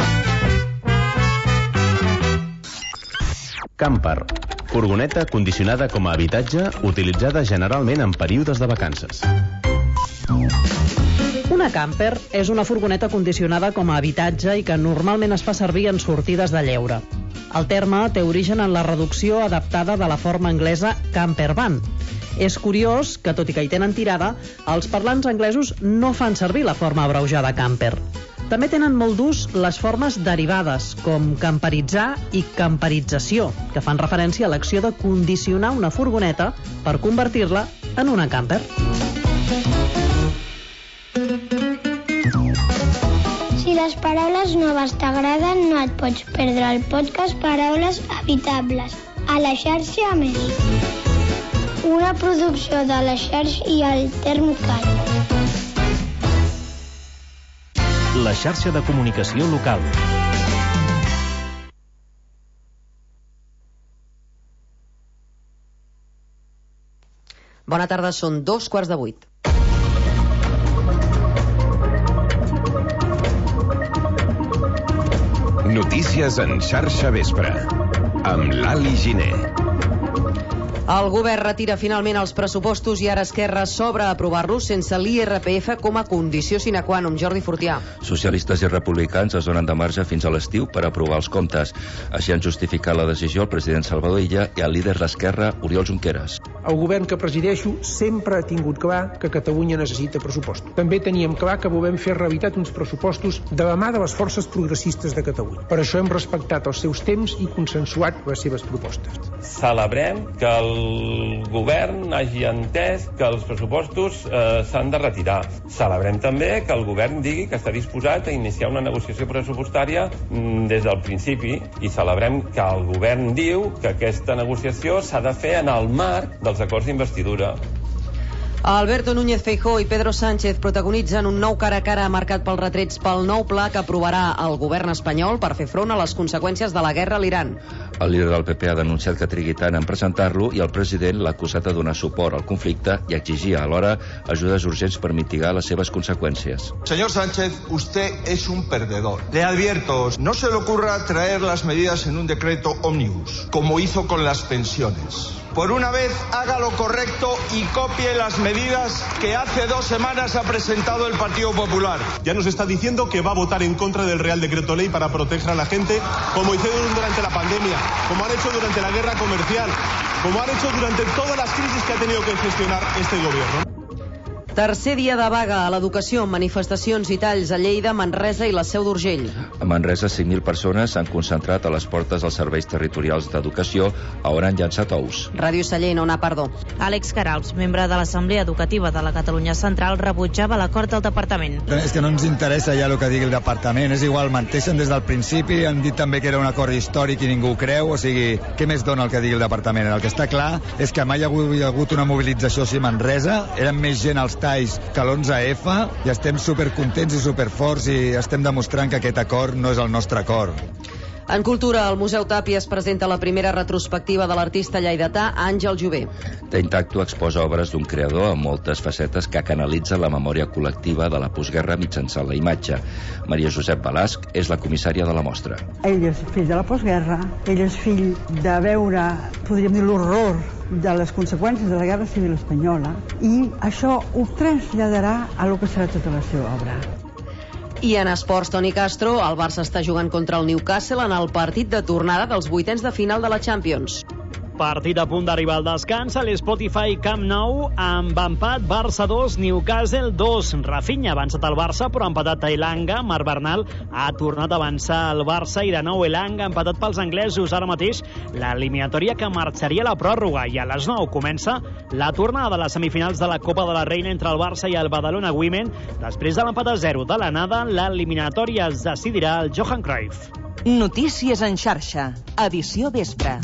Camper. Furgoneta condicionada com a habitatge, utilitzada generalment en períodes de vacances. Una camper és una furgoneta condicionada com a habitatge i que normalment es fa servir en sortides de lleure. El terme té origen en la reducció adaptada de la forma anglesa camper van. És curiós que, tot i que hi tenen tirada, els parlants anglesos no fan servir la forma abreujada camper. També tenen molt d'ús les formes derivades, com camperitzar i camperització, que fan referència a l'acció de condicionar una furgoneta per convertir-la en una camper. Si les paraules noves t'agraden, no et pots perdre el podcast Paraules Habitables a la xarxa Més. Una producció de la xarxa i el Termcat. La xarxa de comunicació local. Bona tarda, són 7:45. Notícies en xarxa vespre, amb l'Ali Giner. El govern retira finalment els pressupostos i ara Esquerra s'obre a aprovar-los sense l'IRPF com a condició sine qua non. Jordi Fortià. Socialistes i republicans es donen de marge fins a l'estiu per aprovar els comptes. Així han justificat la decisió el president Salvador Illa i el líder d'Esquerra, Oriol Junqueras. El govern que presideixo sempre ha tingut clar que Catalunya necessita pressupostos. També teníem clar que volem fer realitat uns pressupostos de la mà de les forces progressistes de Catalunya. Per això hem respectat els seus temps i consensuat les seves propostes. Celebrem que el govern hagi entès que els pressupostos s'han de retirar. Celebrem també que el govern digui que està disposat a iniciar una negociació pressupostària des del principi i celebrem que el govern diu que aquesta negociació s'ha de fer en el marc dels acords d'investidura. Alberto Núñez Feijóo i Pedro Sánchez protagonitzen un nou cara a cara marcat pels retrets pel nou pla que aprovarà el govern espanyol per fer front a les conseqüències de la guerra a l'Iran. El líder del PP ha denunciat que trigui tant en presentar-lo i el president l'ha acusat de donar suport al conflicte i exigia alhora ajudes urgents per mitigar les seves conseqüències. Señor Sánchez, usted es un perdedor. Le advierto, no se le ocurra traer las medidas en un decreto ómnibus, como hizo con las pensiones. Por una vez, haga lo correcto y copie las medidas que hace 2 semanas ha presentado el Partido Popular. Ya nos está diciendo que va a votar en contra del Real Decreto Ley para proteger a la gente, como hicieron durante la pandemia, como han hecho durante la guerra comercial, como han hecho durante todas las crisis que ha tenido que gestionar este gobierno. Tercer dia de vaga a l'educació, manifestacions i talls a Lleida, Manresa i la Seu d'Urgell. A Manresa, 5.000 persones s'han concentrat a les portes dels serveis territorials d'educació, on han llançat ous. Ràdio Sallent, Ona Pardó. Àlex Carals, membre de l'Assemblea Educativa de la Catalunya Central, rebutjava l'acord del departament. És que no ens interessa ja el que digui el departament, és igual, menteixen des del principi, han dit també que era un acord històric i ningú ho creu, o sigui, què més dona el que digui el departament? El que està clar és que mai hi ha hagut una mobilització així a Manresa, eren més gent als que l'11F i estem supercontents i superforts i estem demostrant que aquest acord no és el nostre acord. En cultura, el Museu Tàpia es presenta la primera retrospectiva de l'artista lleidatà Àngel Jové. D'Intacto exposa obres d'un creador amb moltes facetes que canalitzen la memòria col·lectiva de la postguerra mitjançant la imatge. Maria Josep Balasc és la comissària de la mostra. Ell és fill de la postguerra, ell és fill de veure, podríem dir, l'horror de les conseqüències de la Guerra Civil Espanyola i això ho traslladarà a lo que serà tota la seva obra. I en esports, Toni Castro, el Barça està jugant contra el Newcastle en el partit de tornada dels 8ens de final de la Champions. Partit a punt d'arribar al descans a l'Spotify Camp Nou amb empat Barça 2, Newcastle 2. Rafinha ha avançat al Barça però ha empatat a Elanga. Marc Bernal ha tornat a avançar al Barça i de nou Elanga ha empatat pels anglesos. Ara mateix l'eliminatòria que marxaria a la pròrroga i a les 9 comença la tornada de les semifinals de la Copa de la Reina entre el Barça i el Badalona Women. Després de l'empat a 0 de l'anada, l'eliminatòria es decidirà al Johan Cruyff. Notícies en xarxa, edició vespre.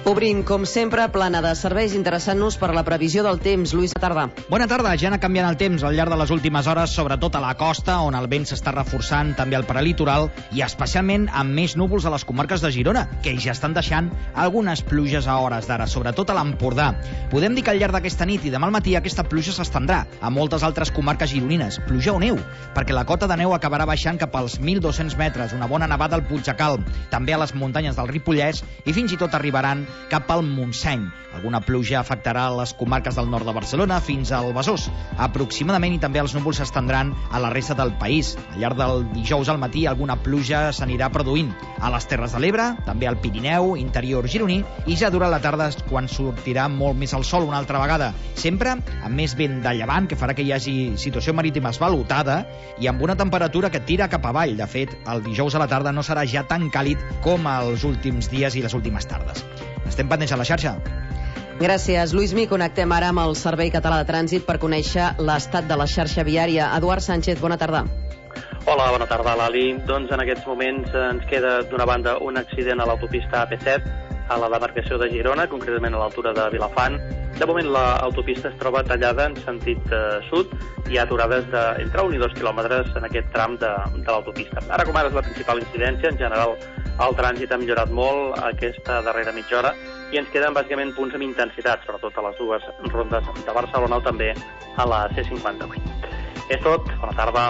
Obrim, com sempre, plana de serveis interessant-nos per la previsió del temps. Lluís, bona tarda. Bona tarda. Ja anar canviant el temps al llarg de les últimes hores, sobretot a la costa, on el vent s'està reforçant, també al prelitoral, i especialment amb més núvols a les comarques de Girona, que ja estan deixant algunes pluges a hores d'ara, sobretot a l'Empordà. Podem dir que al llarg d'aquesta nit i demà al matí aquesta pluja s'estendrà a moltes altres comarques gironines. Pluja o neu, perquè la cota de neu acabarà baixant cap als 1.200 metres, una bona nevada al Puig de Calm, també a les muntanyes del Ripollès, i fins i tot arribaran cap al Montseny. Alguna pluja afectarà les comarques del nord de Barcelona fins al Besòs, aproximadament, i també els núvols s'estendran a la resta del país. Al llarg del dijous al matí alguna pluja s'anirà produint a les Terres de l'Ebre, també al Pirineu, interior gironí, i ja durant la tarda quan sortirà molt més el sol una altra vegada, sempre amb més vent de llevant, que farà que hi hagi situació marítima esvalotada i amb una temperatura que tira cap avall. De fet, el dijous a la tarda no serà ja tan càlid com els últims dies i les últimes tardes. Estem pendents a la xarxa. Gràcies, Lluís Mi. Connectem ara amb el Servei Català de Trànsit per conèixer l'estat de la xarxa viària. Eduard Sánchez, bona tarda. Hola, bona tarda, Lali. Doncs en aquests moments ens queda d'una banda un accident a l'autopista AP7 a la demarcació de Girona, concretament a l'altura de Vilafant. De moment l'autopista es troba tallada en sentit sud, i hi ha aturades d'entre 1 i 2 quilòmetres en aquest tram de l'autopista. Ara com ara és la principal incidència. En general el trànsit ha millorat molt aquesta darrera mitja hora i ens queden bàsicament punts amb intensitat, sobretot a les dues rondes de Barcelona o també a la C58. És tot, bona tarda.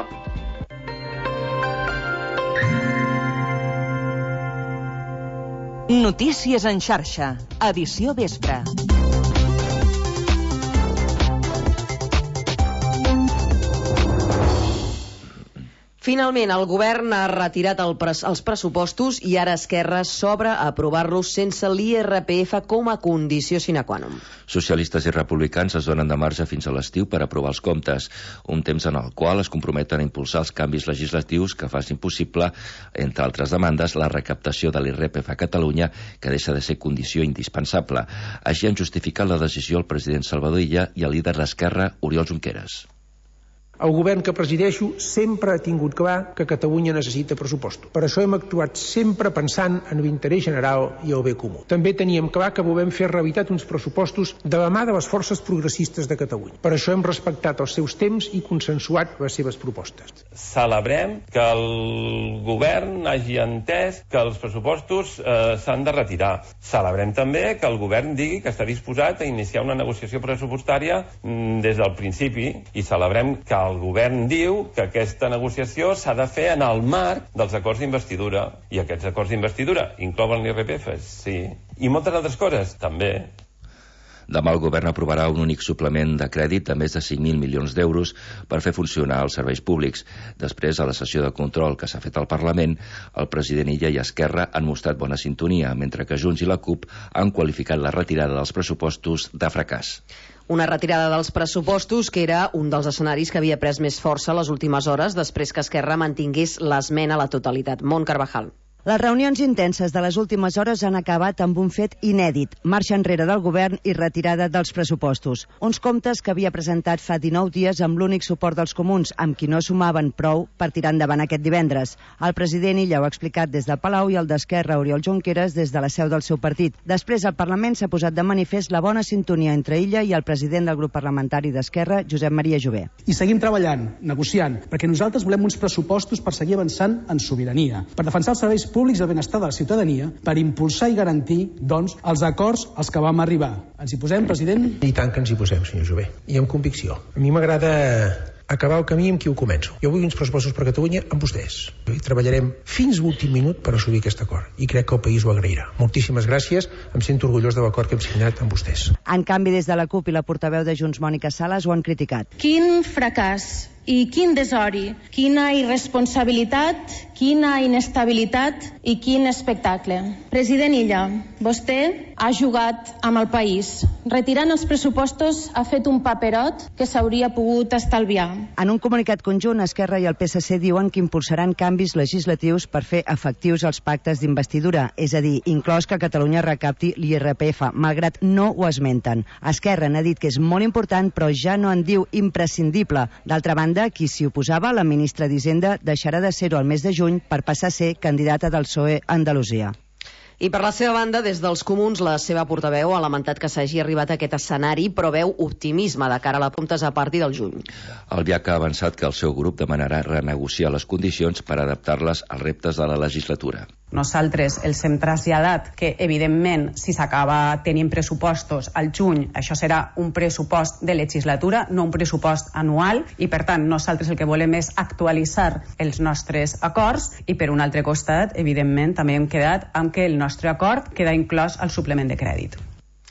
Notícies en xarxa, edició vespre. Finalment, el govern ha retirat els pressupostos i ara Esquerra s'obre a aprovar-los sense l'IRPF com a condició sine qua non. Socialistes i republicans es donen de marge fins a l'estiu per aprovar els comptes, un temps en el qual es comprometen a impulsar els canvis legislatius que facin possible, entre altres demandes, la recaptació de l'IRPF a Catalunya, que deixa de ser condició indispensable. Així han justificat la decisió el president Salvador Illa i el líder d'Esquerra, Oriol Junqueras. El govern que presideixo sempre ha tingut clar que Catalunya necessita pressupostos. Per això hem actuat sempre pensant en l'interès general i el bé comú. També teníem clar que volem fer realitat uns pressupostos de la mà de les forces progressistes de Catalunya. Per això hem respectat els seus temps i consensuat les seves propostes. Celebrem que el govern hagi entès que els pressupostos s'han de retirar. Celebrem també que el govern digui que està disposat a iniciar una negociació pressupostària des del principi, i celebrem que el govern diu que aquesta negociació s'ha de fer en el marc dels acords d'investidura, i aquests acords d'investidura inclouen l'IRPF, sí, i moltes altres coses, també. Demà el govern aprovarà un únic suplement de crèdit de més de 5.000 milions d'euros per fer funcionar els serveis públics. Després, a la sessió de control que s'ha fet al Parlament, el president Illa i Esquerra han mostrat bona sintonia, mentre que Junts i la CUP han qualificat la retirada dels pressupostos de fracàs. Una retirada dels pressupostos que era un dels escenaris que havia pres més força les últimes hores després que Esquerra mantingués l'esmena a la totalitat. Mont Carvajal. Les reunions intenses de les últimes hores han acabat amb un fet inèdit, marxa enrere del govern i retirada dels pressupostos. Uns comptes que havia presentat fa 19 dies amb l'únic suport dels comuns, amb qui no sumaven prou per tirar endavant aquest divendres. El president Illa ho ha explicat des de Palau i el d'Esquerra, Oriol Junqueras, des de la seu del seu partit. Després, al Parlament s'ha posat de manifest la bona sintonia entre Illa i el president del grup parlamentari d'Esquerra, Josep Maria Jové. I seguim treballant, negociant, perquè nosaltres volem uns pressupostos per seguir avançant en sobirania, per defensar els serveis públics del benestar de la ciutadania, per impulsar i garantir, doncs, els acords als que vam arribar. Ens hi posem, president? I tant que ens hi posem, senyor Jové, i amb convicció. A mi m'agrada acabar el camí amb qui ho començo. Jo vull uns pressupostos per a Catalunya amb vostès. I treballarem fins l'últim minut per assolir aquest acord. I crec que el país ho agrairà. Moltíssimes gràcies. Em sento orgullós de l'acord que hem signat amb vostès. En canvi, des de la CUP i la portaveu de Junts, Mònica Sales, ho han criticat. Quin fracàs i quin desori, quina irresponsabilitat, quina inestabilitat i quin espectacle. President Illa, vostè ha jugat amb el país. Retirant els pressupostos ha fet un paperot que s'hauria pogut estalviar. En un comunicat conjunt, Esquerra i el PSC diuen que impulsaran canvis legislatius per fer efectius els pactes d'investidura, és a dir, inclòs que Catalunya recapti l'IRPF, malgrat no ho esmenten. Esquerra n'ha dit que és molt important, però ja no en diu imprescindible. D'altra banda, qui s'hi oposava, la ministra d'Hisenda, deixarà de ser-ho al mes de juny per passar a ser candidata del PSOE a Andalusia. I per la seva banda, des dels comuns, la seva portaveu ha lamentat que s'hagi arribat a aquest escenari, però veu optimisme de cara a la comptes a partir del juny. Albiach ha avançat que el seu grup demanarà renegociar les condicions per adaptar-les als reptes de la legislatura. Nosaltres els hem traslladat que, evidentment, si s'acaba tenint pressupostos al juny, això serà un pressupost de legislatura, no un pressupost anual, i per tant nosaltres el que volem és actualitzar els nostres acords i per un altre costat, evidentment, també hem quedat amb que el nostre acord queda inclòs al suplement de crèdit.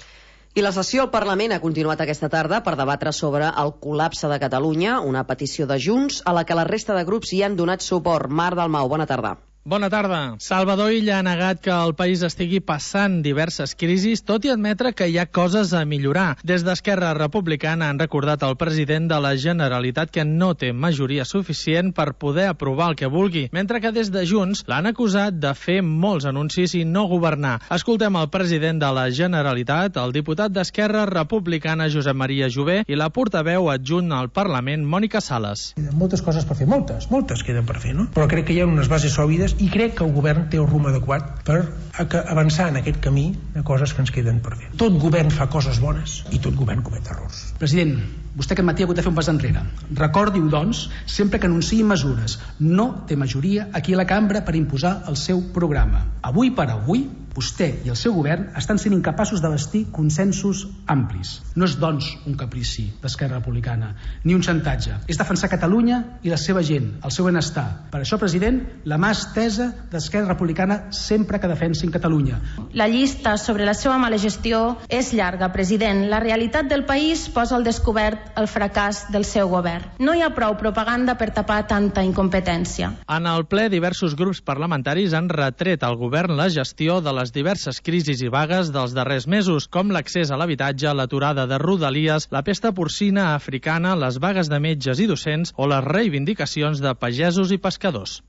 I la sessió al Parlament ha continuat aquesta tarda per debatre sobre el col·lapse de Catalunya, una petició de Junts a la que la resta de grups hi han donat suport. Marc Dalmau, bona tarda. Bona tarda. Salvador Illa ha negat que el país estigui passant diverses crisis, tot i admetre que hi ha coses a millorar. Des d'Esquerra Republicana han recordat al president de la Generalitat que no té majoria suficient per poder aprovar el que vulgui, mentre que des de Junts l'han acusat de fer molts anuncis i no governar. Escoltem el president de la Generalitat, el diputat d'Esquerra Republicana Josep Maria Jové i la portaveu adjunt al Parlament Mònica Sales. Moltes coses per fer, moltes queden per fer, no? Però crec que hi ha unes bases sòlides i crec que el govern té el rumb adequat per avançar en aquest camí de coses que ens queden per fer. Tot govern fa coses bones i tot govern comet errors. President, vostè aquest matí ha hagut de fer un pas enrere. Recordi-ho, doncs, sempre que anunciï mesures. No té majoria aquí a la cambra per imposar el seu programa. Avui per avui, vostè i el seu govern estan sent incapaços de bastir consensos amplis. No és, doncs, un caprici d'Esquerra Republicana, ni un xantatge. És defensar Catalunya i la seva gent, el seu benestar. Per això, president, la mà estesa d'Esquerra Republicana sempre que defensin Catalunya. La llista sobre la seva mala gestió és llarga, president. La realitat del país posa al descobert el fracàs del seu govern. No hi ha prou propaganda per tapar tanta incompetència. En el ple, diversos grups parlamentaris han retret al govern la gestió de les diverses crisis i vagues dels darrers mesos, com l'accés a l'habitatge, l'aturada de Rodalies, la pesta porcina africana, les vagues de metges i docents o les reivindicacions de pagesos i pescadors.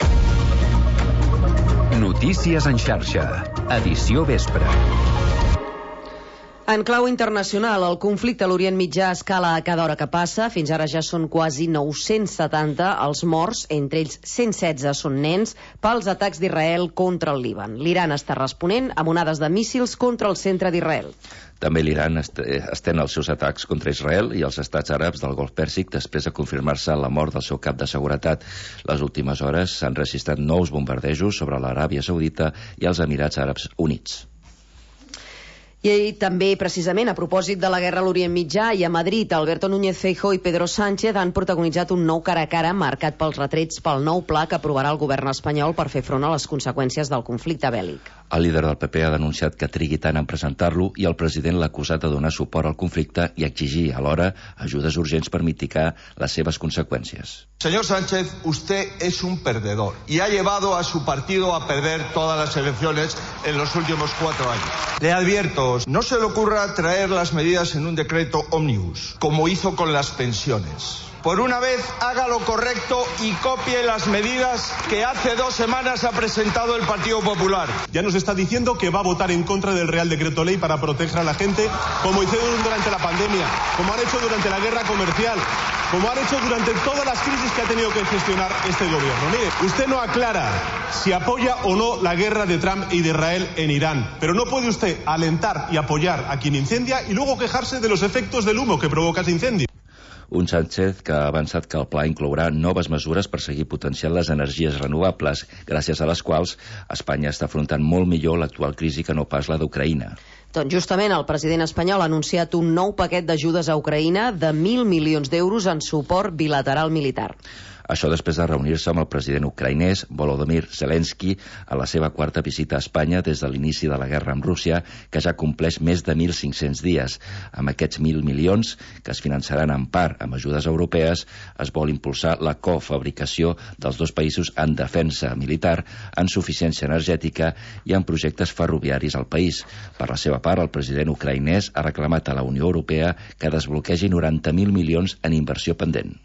Notícies en xarxa, edició vespre. En clau internacional, el conflicte a l'Orient Mitjà escala a cada hora que passa. Fins ara ja són quasi 970 els morts, entre ells 116 són nens, pels atacs d'Israel contra el Líban. L'Iran està responent amb onades de míssils contra el centre d'Israel. També l'Iran estén els seus atacs contra Israel i els estats àrabs del Golf Pèrsic després de confirmar-se la mort del seu cap de seguretat. Les últimes hores s'han registrat nous bombardejos sobre l'Aràbia Saudita i els Emirats Àrabs Units. I també, precisament, a propòsit de la guerra a l'Orient Mitjà i a Madrid, Alberto Núñez Feijóo i Pedro Sánchez han protagonitzat un nou cara a cara marcat pels retrets pel nou pla que aprovarà el govern espanyol per fer front a les conseqüències del conflicte bèl·lic. El líder del PP ha denunciat que trigui tant en presentar-lo i el president l'ha acusat de donar suport al conflicte i exigir, alhora, ajudes urgents per mitigar les seves conseqüències. Señor Sánchez, usted es un perdedor y ha llevado a su partido a perder todas las elecciones en los últimos 4 años. Le advierto, no se le ocurra traer las medidas en un decreto ómnibus, como hizo con las pensiones. Por una vez, haga lo correcto y copie las medidas que hace 2 semanas ha presentado el Partido Popular. Ya nos está diciendo que va a votar en contra del Real Decreto Ley para proteger a la gente, como hicieron durante la pandemia, como han hecho durante la guerra comercial, como han hecho durante todas las crisis que ha tenido que gestionar este gobierno. Mire, usted no aclara si apoya o no la guerra de Trump y de Israel en Irán, pero no puede usted alentar y apoyar a quien incendia y luego quejarse de los efectos del humo que provoca ese incendio. Un Sánchez que ha avançat que el pla inclourà noves mesures per seguir potenciant les energies renovables, gràcies a les quals Espanya està afrontant molt millor l'actual crisi que no pas la d'Ucraïna. Doncs justament el president espanyol ha anunciat un nou paquet d'ajudes a Ucraïna de 1.000 milions d'euros en suport bilateral militar. Això després de reunir-se amb el president ucraïnès Volodymyr Zelensky a la seva 4ª visita a Espanya des de l'inici de la guerra amb Rússia, que ja compleix més de 1.500 dies. Amb aquests 1.000 milions, que es finançaran en part amb ajudes europees, es vol impulsar la cofabricació dels dos països en defensa militar, en suficiència energètica i en projectes ferroviaris al país. Per la seva part, el president ucraïnès ha reclamat a la Unió Europea que desbloquegi 90.000 milions en inversió pendent.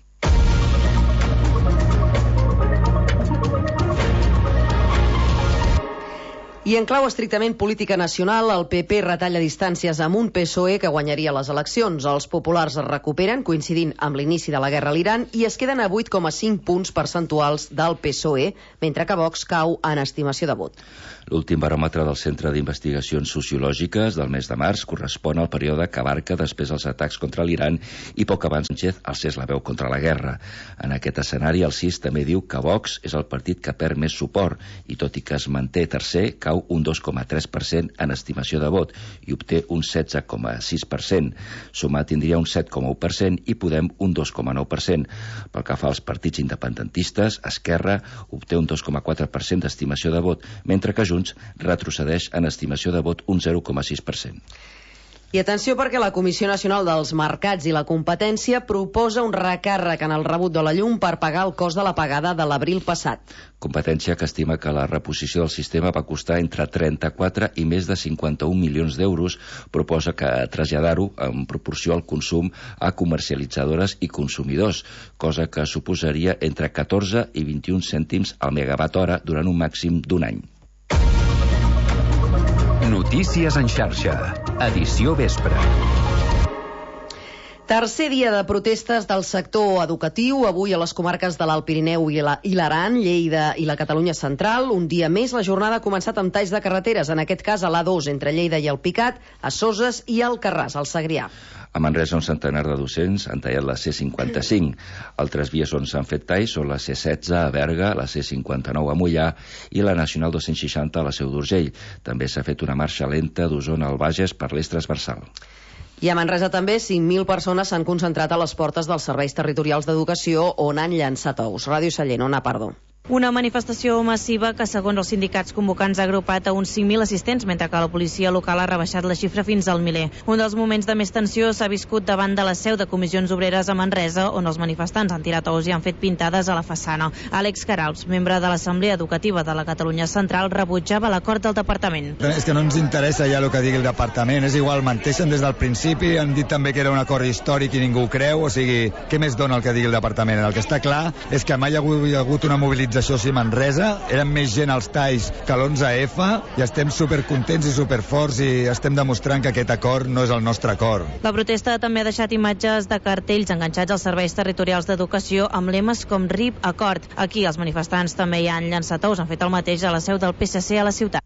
I en clau estrictament política nacional, el PP retalla distàncies amb un PSOE que guanyaria les eleccions. Els populars es recuperen, coincidint amb l'inici de la guerra a l'Iran, i es queden a 8,5 punts percentuals del PSOE, mentre que Vox cau en estimació de vot. L'últim baròmetre del Centre d'Investigacions Sociològiques del mes de març correspon al període que abarca després dels atacs contra l'Iran i poc abans Sánchez alcés la veu contra la guerra. En aquest escenari, el CIS també diu que Vox és el partit que perd més suport i, tot i que es manté tercer, cau un 2,3% en estimació de vot i obté un 16,6%. Sumar tindria un 7,1% i Podem un 2,9%. Pel que fa als partits independentistes, Esquerra obté un 2,4% d'estimació de vot, mentre que Junts retrocedeix en estimació de vot un 0,6%. I atenció perquè la Comissió Nacional dels Mercats i la Competència proposa un recàrrec en el rebut de la llum per pagar el cost de la pagada de l'abril passat. Competència que estima que la reposició del sistema va costar entre 34 i més de 51 milions d'euros. Proposa que traslladar-ho en proporció al consum a comercialitzadores i consumidors, cosa que suposaria entre 14 i 21 cèntims al megawatt hora durant un màxim d'un any. Notícies en xarxa, edició vespre. Tercer dia de protestes del sector educatiu, avui a les comarques de l'Alt Pirineu i l'Aran, Lleida i la Catalunya Central. Un dia més, la jornada ha començat amb talls de carreteres, en aquest cas a l'A2, entre Lleida i el Picat, a Soses i al Carràs, al Segrià. A Manresa, un centenar de docents han tallat la C55. Altres vies on s'han fet talls són la C16 a Berga, la C59 a Mollà i la Nacional 260 a la Seu d'Urgell. També s'ha fet una marxa lenta d'Osona al Bages per l'eix transversal. I a Manresa també 5.000 persones s'han concentrat a les portes dels serveis territorials d'educació on han llançat ous. Ràdio Sallent, Ona Pardo. Una manifestació massiva que, segons els sindicats convocants, ha agrupat a uns 5.000 assistents, mentre que la policia local ha rebaixat la xifra fins al miler. Un dels moments de més tensió s'ha viscut davant de la seu de Comissions Obreres a Manresa, on els manifestants han tirat ous i han fet pintades a la façana. Àlex Caralps, membre de l'Assemblea Educativa de la Catalunya Central, rebutjava l'acord del departament. És que no ens interessa ja el que digui el departament, és igual, menteixen des del principi, han dit també que era un acord històric i ningú ho creu, o sigui, què més dona el que digui el departament? El que està clar és que mai hi ha hagut una mobilització a Manresa, eren més gent als talls que l'11F i estem supercontents i superforts i estem demostrant que aquest acord no és el nostre acord. La protesta també ha deixat imatges de cartells enganxats als serveis territorials d'educació amb lemes com RIP Acord. Aquí els manifestants també hi han llançat ous, han fet el mateix a la seu del PSC a la ciutat.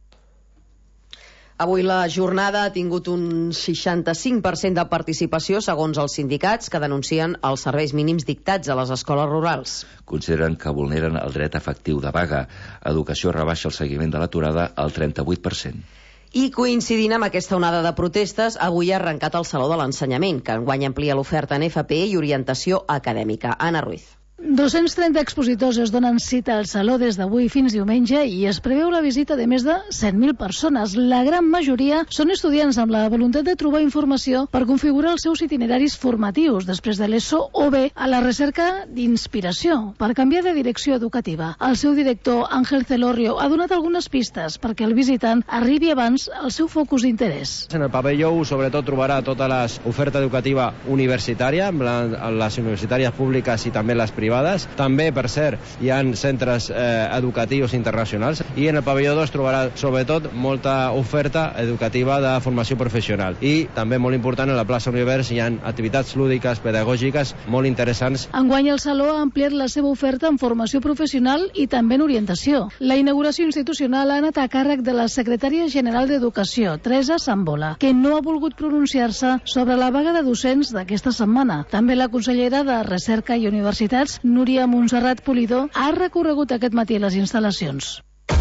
Avui la jornada ha tingut un 65% de participació, segons els sindicats, que denuncien els serveis mínims dictats a les escoles rurals. Consideren que vulneren el dret efectiu de vaga. Educació rebaixa el seguiment de l'aturada al 38%. I coincidint amb aquesta onada de protestes, avui ha arrencat el Saló de l'Ensenyament, que enguany amplia l'oferta en FP i orientació acadèmica. Anna Ruiz. 230 expositors es donen cita al Saló des d'avui fins diumenge i es preveu la visita de més de 100.000 persones. La gran majoria són estudiants amb la voluntat de trobar informació per configurar els seus itineraris formatius després de l'ESO o bé a la recerca d'inspiració per canviar de direcció educativa. El seu director, Ángel Celorrio, ha donat algunes pistes perquè el visitant arribi abans al seu focus d'interès. En el pavelló sobretot trobarà tota l'oferta educativa universitària, les universitàries públiques i també les privades. També, per cert, hi ha centres educatius internacionals i en el pavelló 2 trobarà sobretot molta oferta educativa de formació professional. I també molt important, a la plaça Univers hi ha activitats lúdiques, pedagògiques molt interessants. Enguany el Saló ha ampliat la seva oferta en formació professional i també en orientació. La inauguració institucional ha anat a càrrec de la secretària general d'Educació, Teresa Sambola, que no ha volgut pronunciar-se sobre la vaga de docents d'aquesta setmana. També la consellera de Recerca i Universitats, Núria Montserrat Polidor, ha recorregut aquest matí les instal·lacions.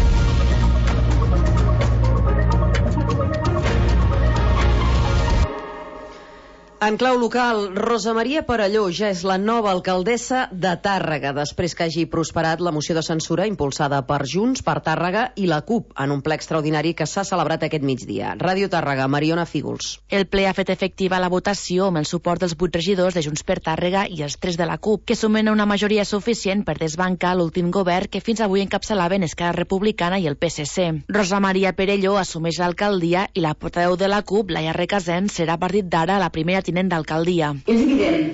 En clau local, Rosa Maria Perelló ja és la nova alcaldessa de Tàrrega, després que hagi prosperat la moció de censura impulsada per Junts, per Tàrrega i la CUP, en un ple extraordinari que s'ha celebrat aquest migdia. Ràdio Tàrrega, Mariona Fígols. El ple ha fet efectiva la votació amb el suport dels 8 regidors de Junts per Tàrrega i els 3 de la CUP, que sumen una majoria suficient per desbancar l'últim govern que fins avui encapçalaven Esquerra Republicana i el PSC. Rosa Maria Perelló assumeix l'alcaldia i la portaveu de la CUP, Laia Recasens, serà a partir d'ara la primera tinent d'alcaldia. És evident que tenim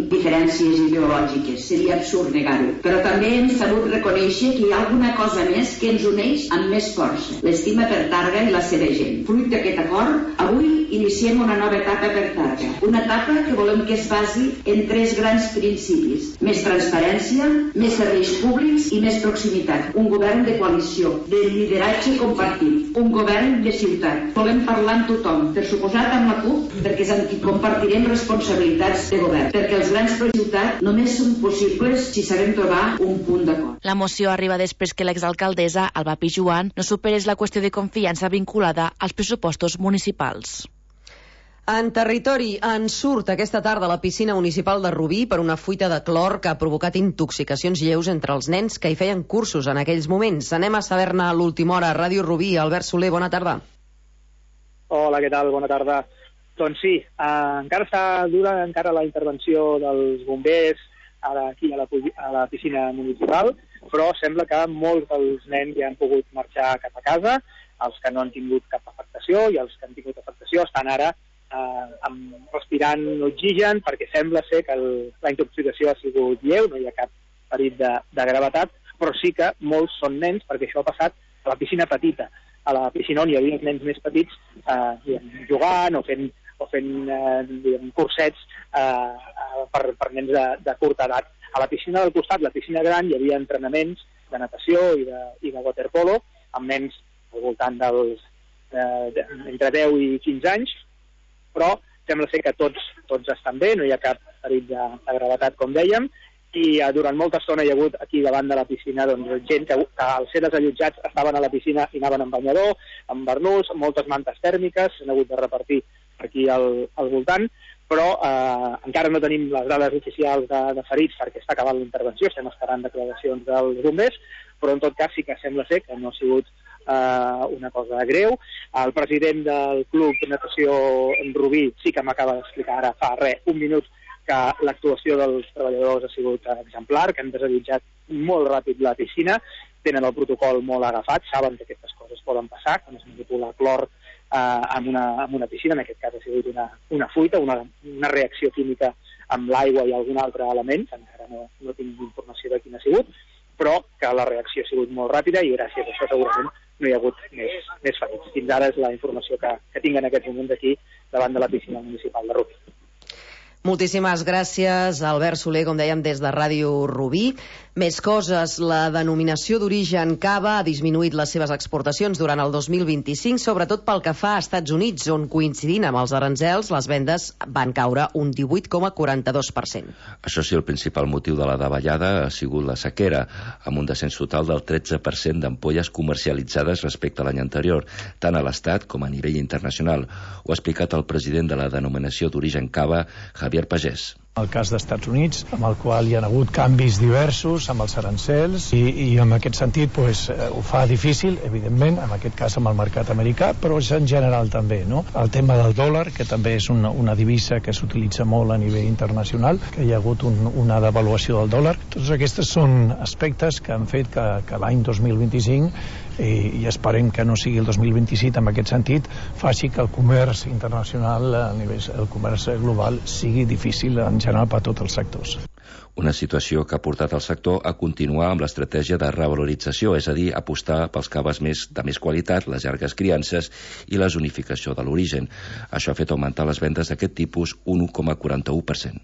tenim diferències ideològiques, seria absurd negar-ho, però també hem sabut reconèixer que hi ha alguna cosa més que ens uneix amb més força, l'estima per Targa i la seva gent. Fruit d'aquest acord, avui iniciem una nova etapa per Targa, una etapa que volem que es basi en 3 grans principis: més transparència, més serveis públics i més proximitat. Un govern de coalició, de lideratge compartit, un govern de ciutat. Volem parlar amb tothom, per suposat amb la CUP, perquè és amb qui compartirem responsabilitats de govern, perquè els grans projectes de ciutat només són possibles si sabem trobar un punt d'acord. La moció arriba després que l'exalcaldessa, Alba Pijuan, no superés la qüestió de confiança vinculada als pressupostos municipals. En territori, en surt aquesta tarda a la piscina municipal de Rubí per una fuita de clor que ha provocat intoxicacions lleus entre els nens que hi feien cursos en aquells moments. Anem a saber-ne a l'última hora. Ràdio Rubí, Albert Soler, bona tarda. Hola, què tal? Bona tarda. Doncs sí, encara està dura la intervenció dels bombers aquí a la piscina municipal, però sembla que molts dels nens ja han pogut marxar cap a casa, els que no han tingut cap afectació i els que han tingut afectació estan ara respirant oxigen, perquè sembla ser que la intoxicació ha sigut lleu, no hi ha cap ferit de gravetat, però sí que molts són nens, perquè això ha passat a la piscina petita, a la piscina on hi havia nens més petits jugant o fent cursets per nens de curta edat. A la piscina del costat, la piscina gran, hi havia entrenaments de natació i de waterpolo amb nens al voltant dels entre 10 i 15 anys, però sembla ser que tots estan bé, no hi ha cap ferit de gravetat, com dèiem, i durant molta estona hi ha hagut aquí davant de la piscina gent que al ser desallotjats estaven a la piscina i anaven amb banyador, amb barnús, amb moltes mantes tèrmiques, s'han hagut de repartir aquí al voltant, però encara no tenim les dades oficials de ferits perquè està acabant la intervenció, estem esperant declaracions dels bombers, però en tot cas sí que sembla ser que no ha sigut una cosa greu. El president del Club de Natació en Rubí sí que m'acaba d'explicar ara fa un minut que l'actuació dels treballadors ha sigut exemplar, que han desallotjat molt ràpid la piscina, tenen el protocol molt agafat, saben que aquestes coses poden passar, quan es manipula clor en una piscina, en aquest cas ha sigut una fuita, una reacció química amb l'aigua i algun altre element, encara no tinc informació de quin ha sigut, però que la reacció ha sigut molt ràpida i gràcies a això segurament no hi ha hagut més ferits. Fins ara és la informació que tinc en aquests moments aquí davant de la piscina municipal de Rubí. Moltíssimes gràcies, Albert Soler, com dèiem, des de Ràdio Rubí. Més coses, la denominació d'origen cava ha disminuït les seves exportacions durant el 2025, sobretot pel que fa a Estats Units, on coincidint amb els aranzels, les vendes van caure un 18,42%. Això sí, el principal motiu de la davallada ha sigut la sequera, amb un descens total del 13% d'ampolles comercialitzades respecte a l'any anterior, tant a l'Estat com a nivell internacional. Ho ha explicat el president de la denominació d'origen cava, Javier Pagès. El cas dels Units, amb el qual hi ha hagut canvis diversos amb els arancels i en aquest sentit ho fa difícil, evidentment, en aquest cas amb el mercat americà, però és en general també, no? El tema del dòlar, que també és una divisa que s'utilitza molt a nivell internacional, que hi ha hagut una devaluació del dòlar. Tots aquests són aspectes que han fet que l'any 2025 i esperem que no sigui el 2027 en aquest sentit, faci que el comerç internacional, el comerç global, sigui difícil en general per a tots els sectors. Una situació que ha portat el sector a continuar amb l'estratègia de revalorització, és a dir, apostar pels caves de més qualitat, les llargues criances i la zonificació de l'origen. Això ha fet augmentar les vendes d'aquest tipus un 1,41%.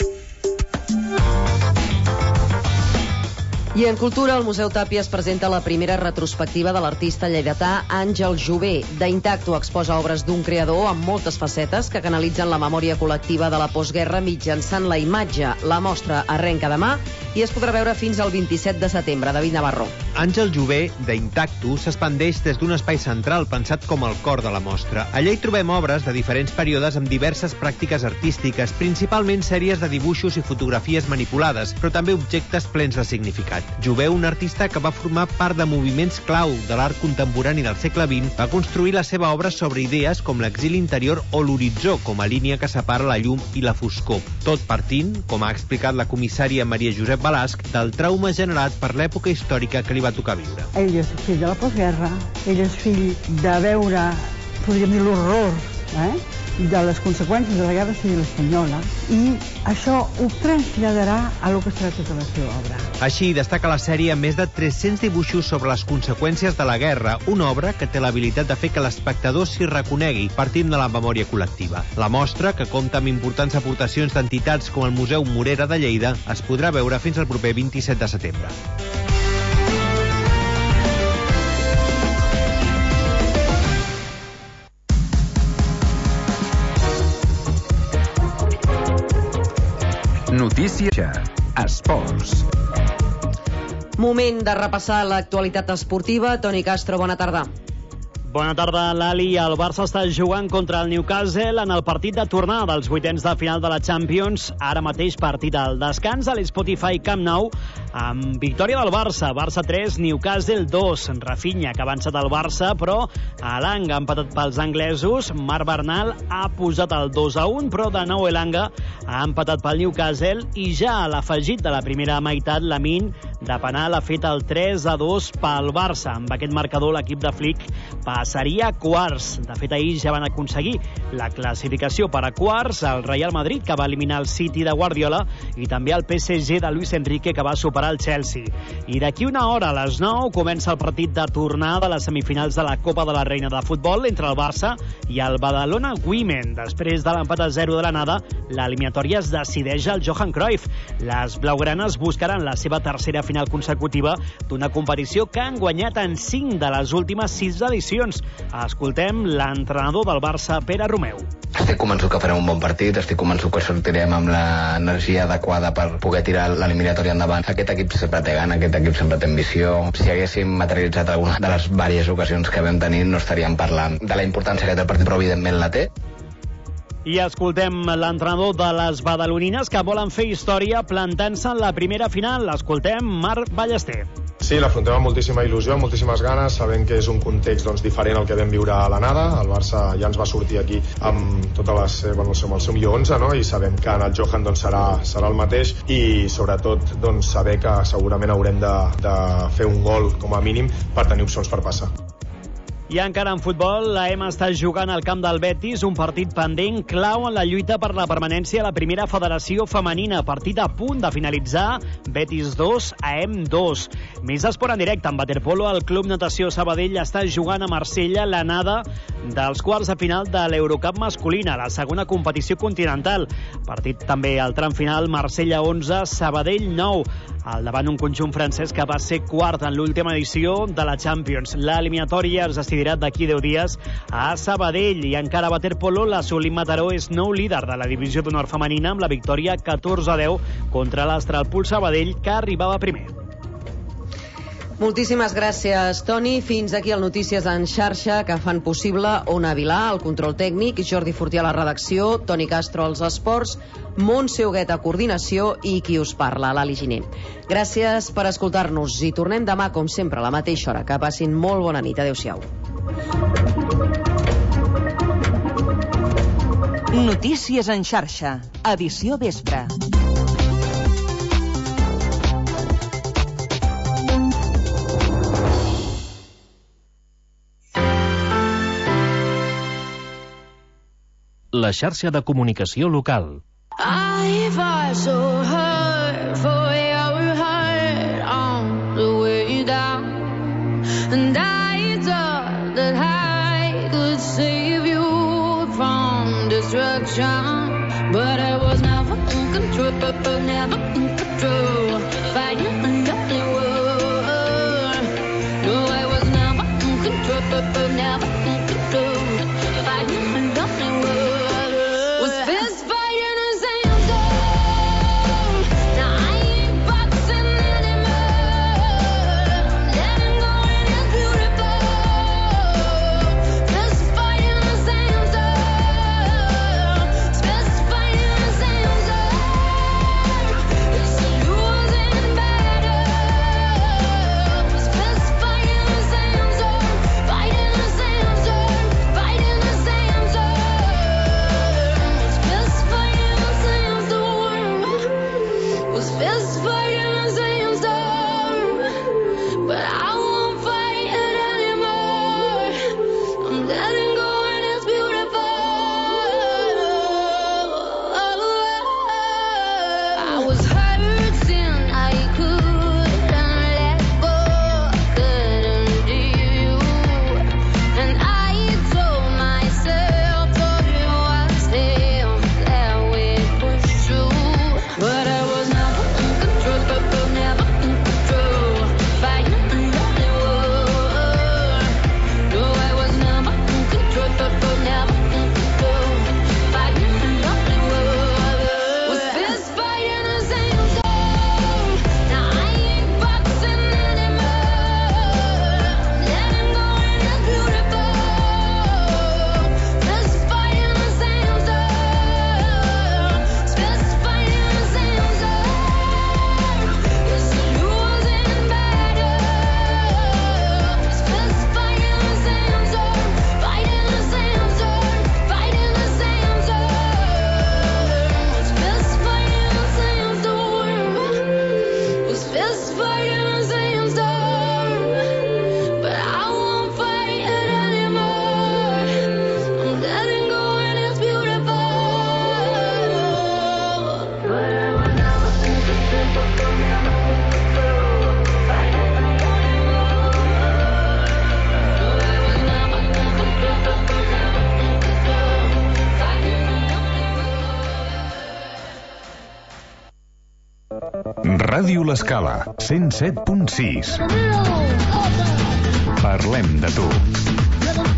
I en cultura, el Museu Tàpies presenta la primera retrospectiva de l'artista lleidatà Àngel Jové. D'Intacto exposa obres d'un creador amb moltes facetes que canalitzen la memòria col·lectiva de la postguerra mitjançant la imatge. La mostra arrenca demà i es podrà veure fins al 27 de setembre. David Navarro. Àngel Jové, d'Intacto, s'expandeix des d'un espai central pensat com el cor de la mostra. Allà hi trobem obres de diferents períodes amb diverses pràctiques artístiques, principalment sèries de dibuixos i fotografies manipulades, però també objectes plens de significat. Jové, un artista que va formar part de moviments clau de l'art contemporani del segle XX, va construir la seva obra sobre idees com l'exili interior o l'horitzó com a línia que separa la llum i la foscor. Tot partint, com ha explicat la comissària Maria Josep Balasc, del trauma generat per l'època històrica que li va tocar viure. Ell és fill de la postguerra, ell és fill de veure, podríem dir, l'horror de les conseqüències de la Guerra Civil Espanyola i això ho traslladarà a lo que serà tota la seva obra. Així destaca la sèrie amb més de 300 dibuixos sobre les conseqüències de la guerra, una obra que té l'habilitat de fer que l'espectador s'hi reconegui partint de la memòria col·lectiva. La mostra, que compta amb importants aportacions d'entitats com el Museu Morera de Lleida, es podrà veure fins al proper 27 de setembre. Notícia Esports. Moment de repassar l'actualitat esportiva. Toni Castro, bona tarda. Bona tarda, Lali. El Barça està jugant contra el Newcastle en el partit de tornada dels vuitens de final de la Champions. Ara mateix partit al descans a l'Spotify Camp Nou amb victòria del Barça. Barça 3, Newcastle 2. Rafinha, que ha avançat el Barça, però Elanga ha empatat pels anglesos. Marc Bernal ha posat el 2-1, però de nou Elanga ha empatat pel Newcastle i ja a l'afegit de la primera meitat Lamine de penal ha fet el 3-2 pel Barça. Amb aquest marcador l'equip de Flick passaria a quarts. De fet, ahir ja van aconseguir la classificació per a quarts el Real Madrid, que va eliminar el City de Guardiola, i també el PSG de Luis Enrique, que va superar el Chelsea. I d'aquí una hora, a les 9, comença el partit de tornada de les semifinals de la Copa de la Reina de Futbol entre el Barça i el Badalona Women. Després de l'empat a 0 de l'anada, l'eliminatòria es decideix al Johan Cruyff. Les blaugranes buscaran la seva tercera final consecutiva d'una competició que han guanyat en 5 de les últimes 6 edicions. Escoltem l'entrenador del Barça, Pere Romeu. Estic convençut que farem un bon partit, estic convençut que sortirem amb l'energia adequada per poder tirar l'eliminatòria endavant. Aquest equip sempre té gana, aquest equip sempre té ambició. Si haguéssim materialitzat alguna de les diverses ocasions que vam tenir, no estaríem parlant de la importància que té el partit, però evidentment la té. I escoltem l'entrenador de les badalonines, que volen fer història plantant-se en la primera final. Escoltem Marc Ballester. Sí, l'afrontem amb moltíssima il·lusió, amb moltíssimes ganes, sabent que és un context diferent al que vam viure a l'anada. El Barça ja ens va sortir aquí amb el seu millor 11, no? I sabem que en el Johan serà el mateix, i sobretot saber que segurament haurem de fer un gol com a mínim per tenir opcions per passar. I encara en futbol, la EMA està jugant al camp del Betis, un partit pendent clau en la lluita per la permanència a la primera federació femenina. Partit a punt de finalitzar, Betis 2, AEM 2. Més esport en directe, en waterpolo, el Club Natació Sabadell està jugant a Marsella l'anada dels quarts de final de l'Eurocup masculina, la segona competició continental. Partit també al tram final, Marsella 11, Sabadell 9. Al davant un conjunt francès que va ser quart en l'última edició de la Champions. L'eliminatòria es decidirà d'aquí 10 dies a Sabadell. I encara a waterpolo, la Solim Mataró és nou líder de la divisió d'honor femenina amb la victòria 14-10 contra l'Astralpool Sabadell, que arribava primer. Moltíssimes gràcies, Toni. Fins aquí el Notícies en xarxa, que fan possible Ona Vilà, el control tècnic, Jordi Fortià a la redacció, Toni Castro als esports, Montse Huguet a coordinació i qui us parla, Lali Giner. Gràcies per escoltar-nos i tornem demà, com sempre, a la mateixa hora. Que passin molt bona nit. Adéu-siau. Notícies en xarxa, edició vespre. La xarxa de comunicació local. I fought so hard for your heart on the way down, and I thought that I could save you from destruction, but I was never in control, never in control, fighting under the world. No, I was never in control, never in control, fighting under the world. Was fist fighting a sandstorm. Now I ain't boxing anymore. Letting go in is beautiful. Fist fighting a sandstorm. Fist fighting a sandstorm. It's a losing battle. Was fist fighting a sandstorm. Fighting a sandstorm. Fighting a sandstorm. Was fist fighting a sandstorm, but I won't fight it anymore. I'm letting go and it's beautiful. Ràdio L'Escala, 107.6. Parlem de tu.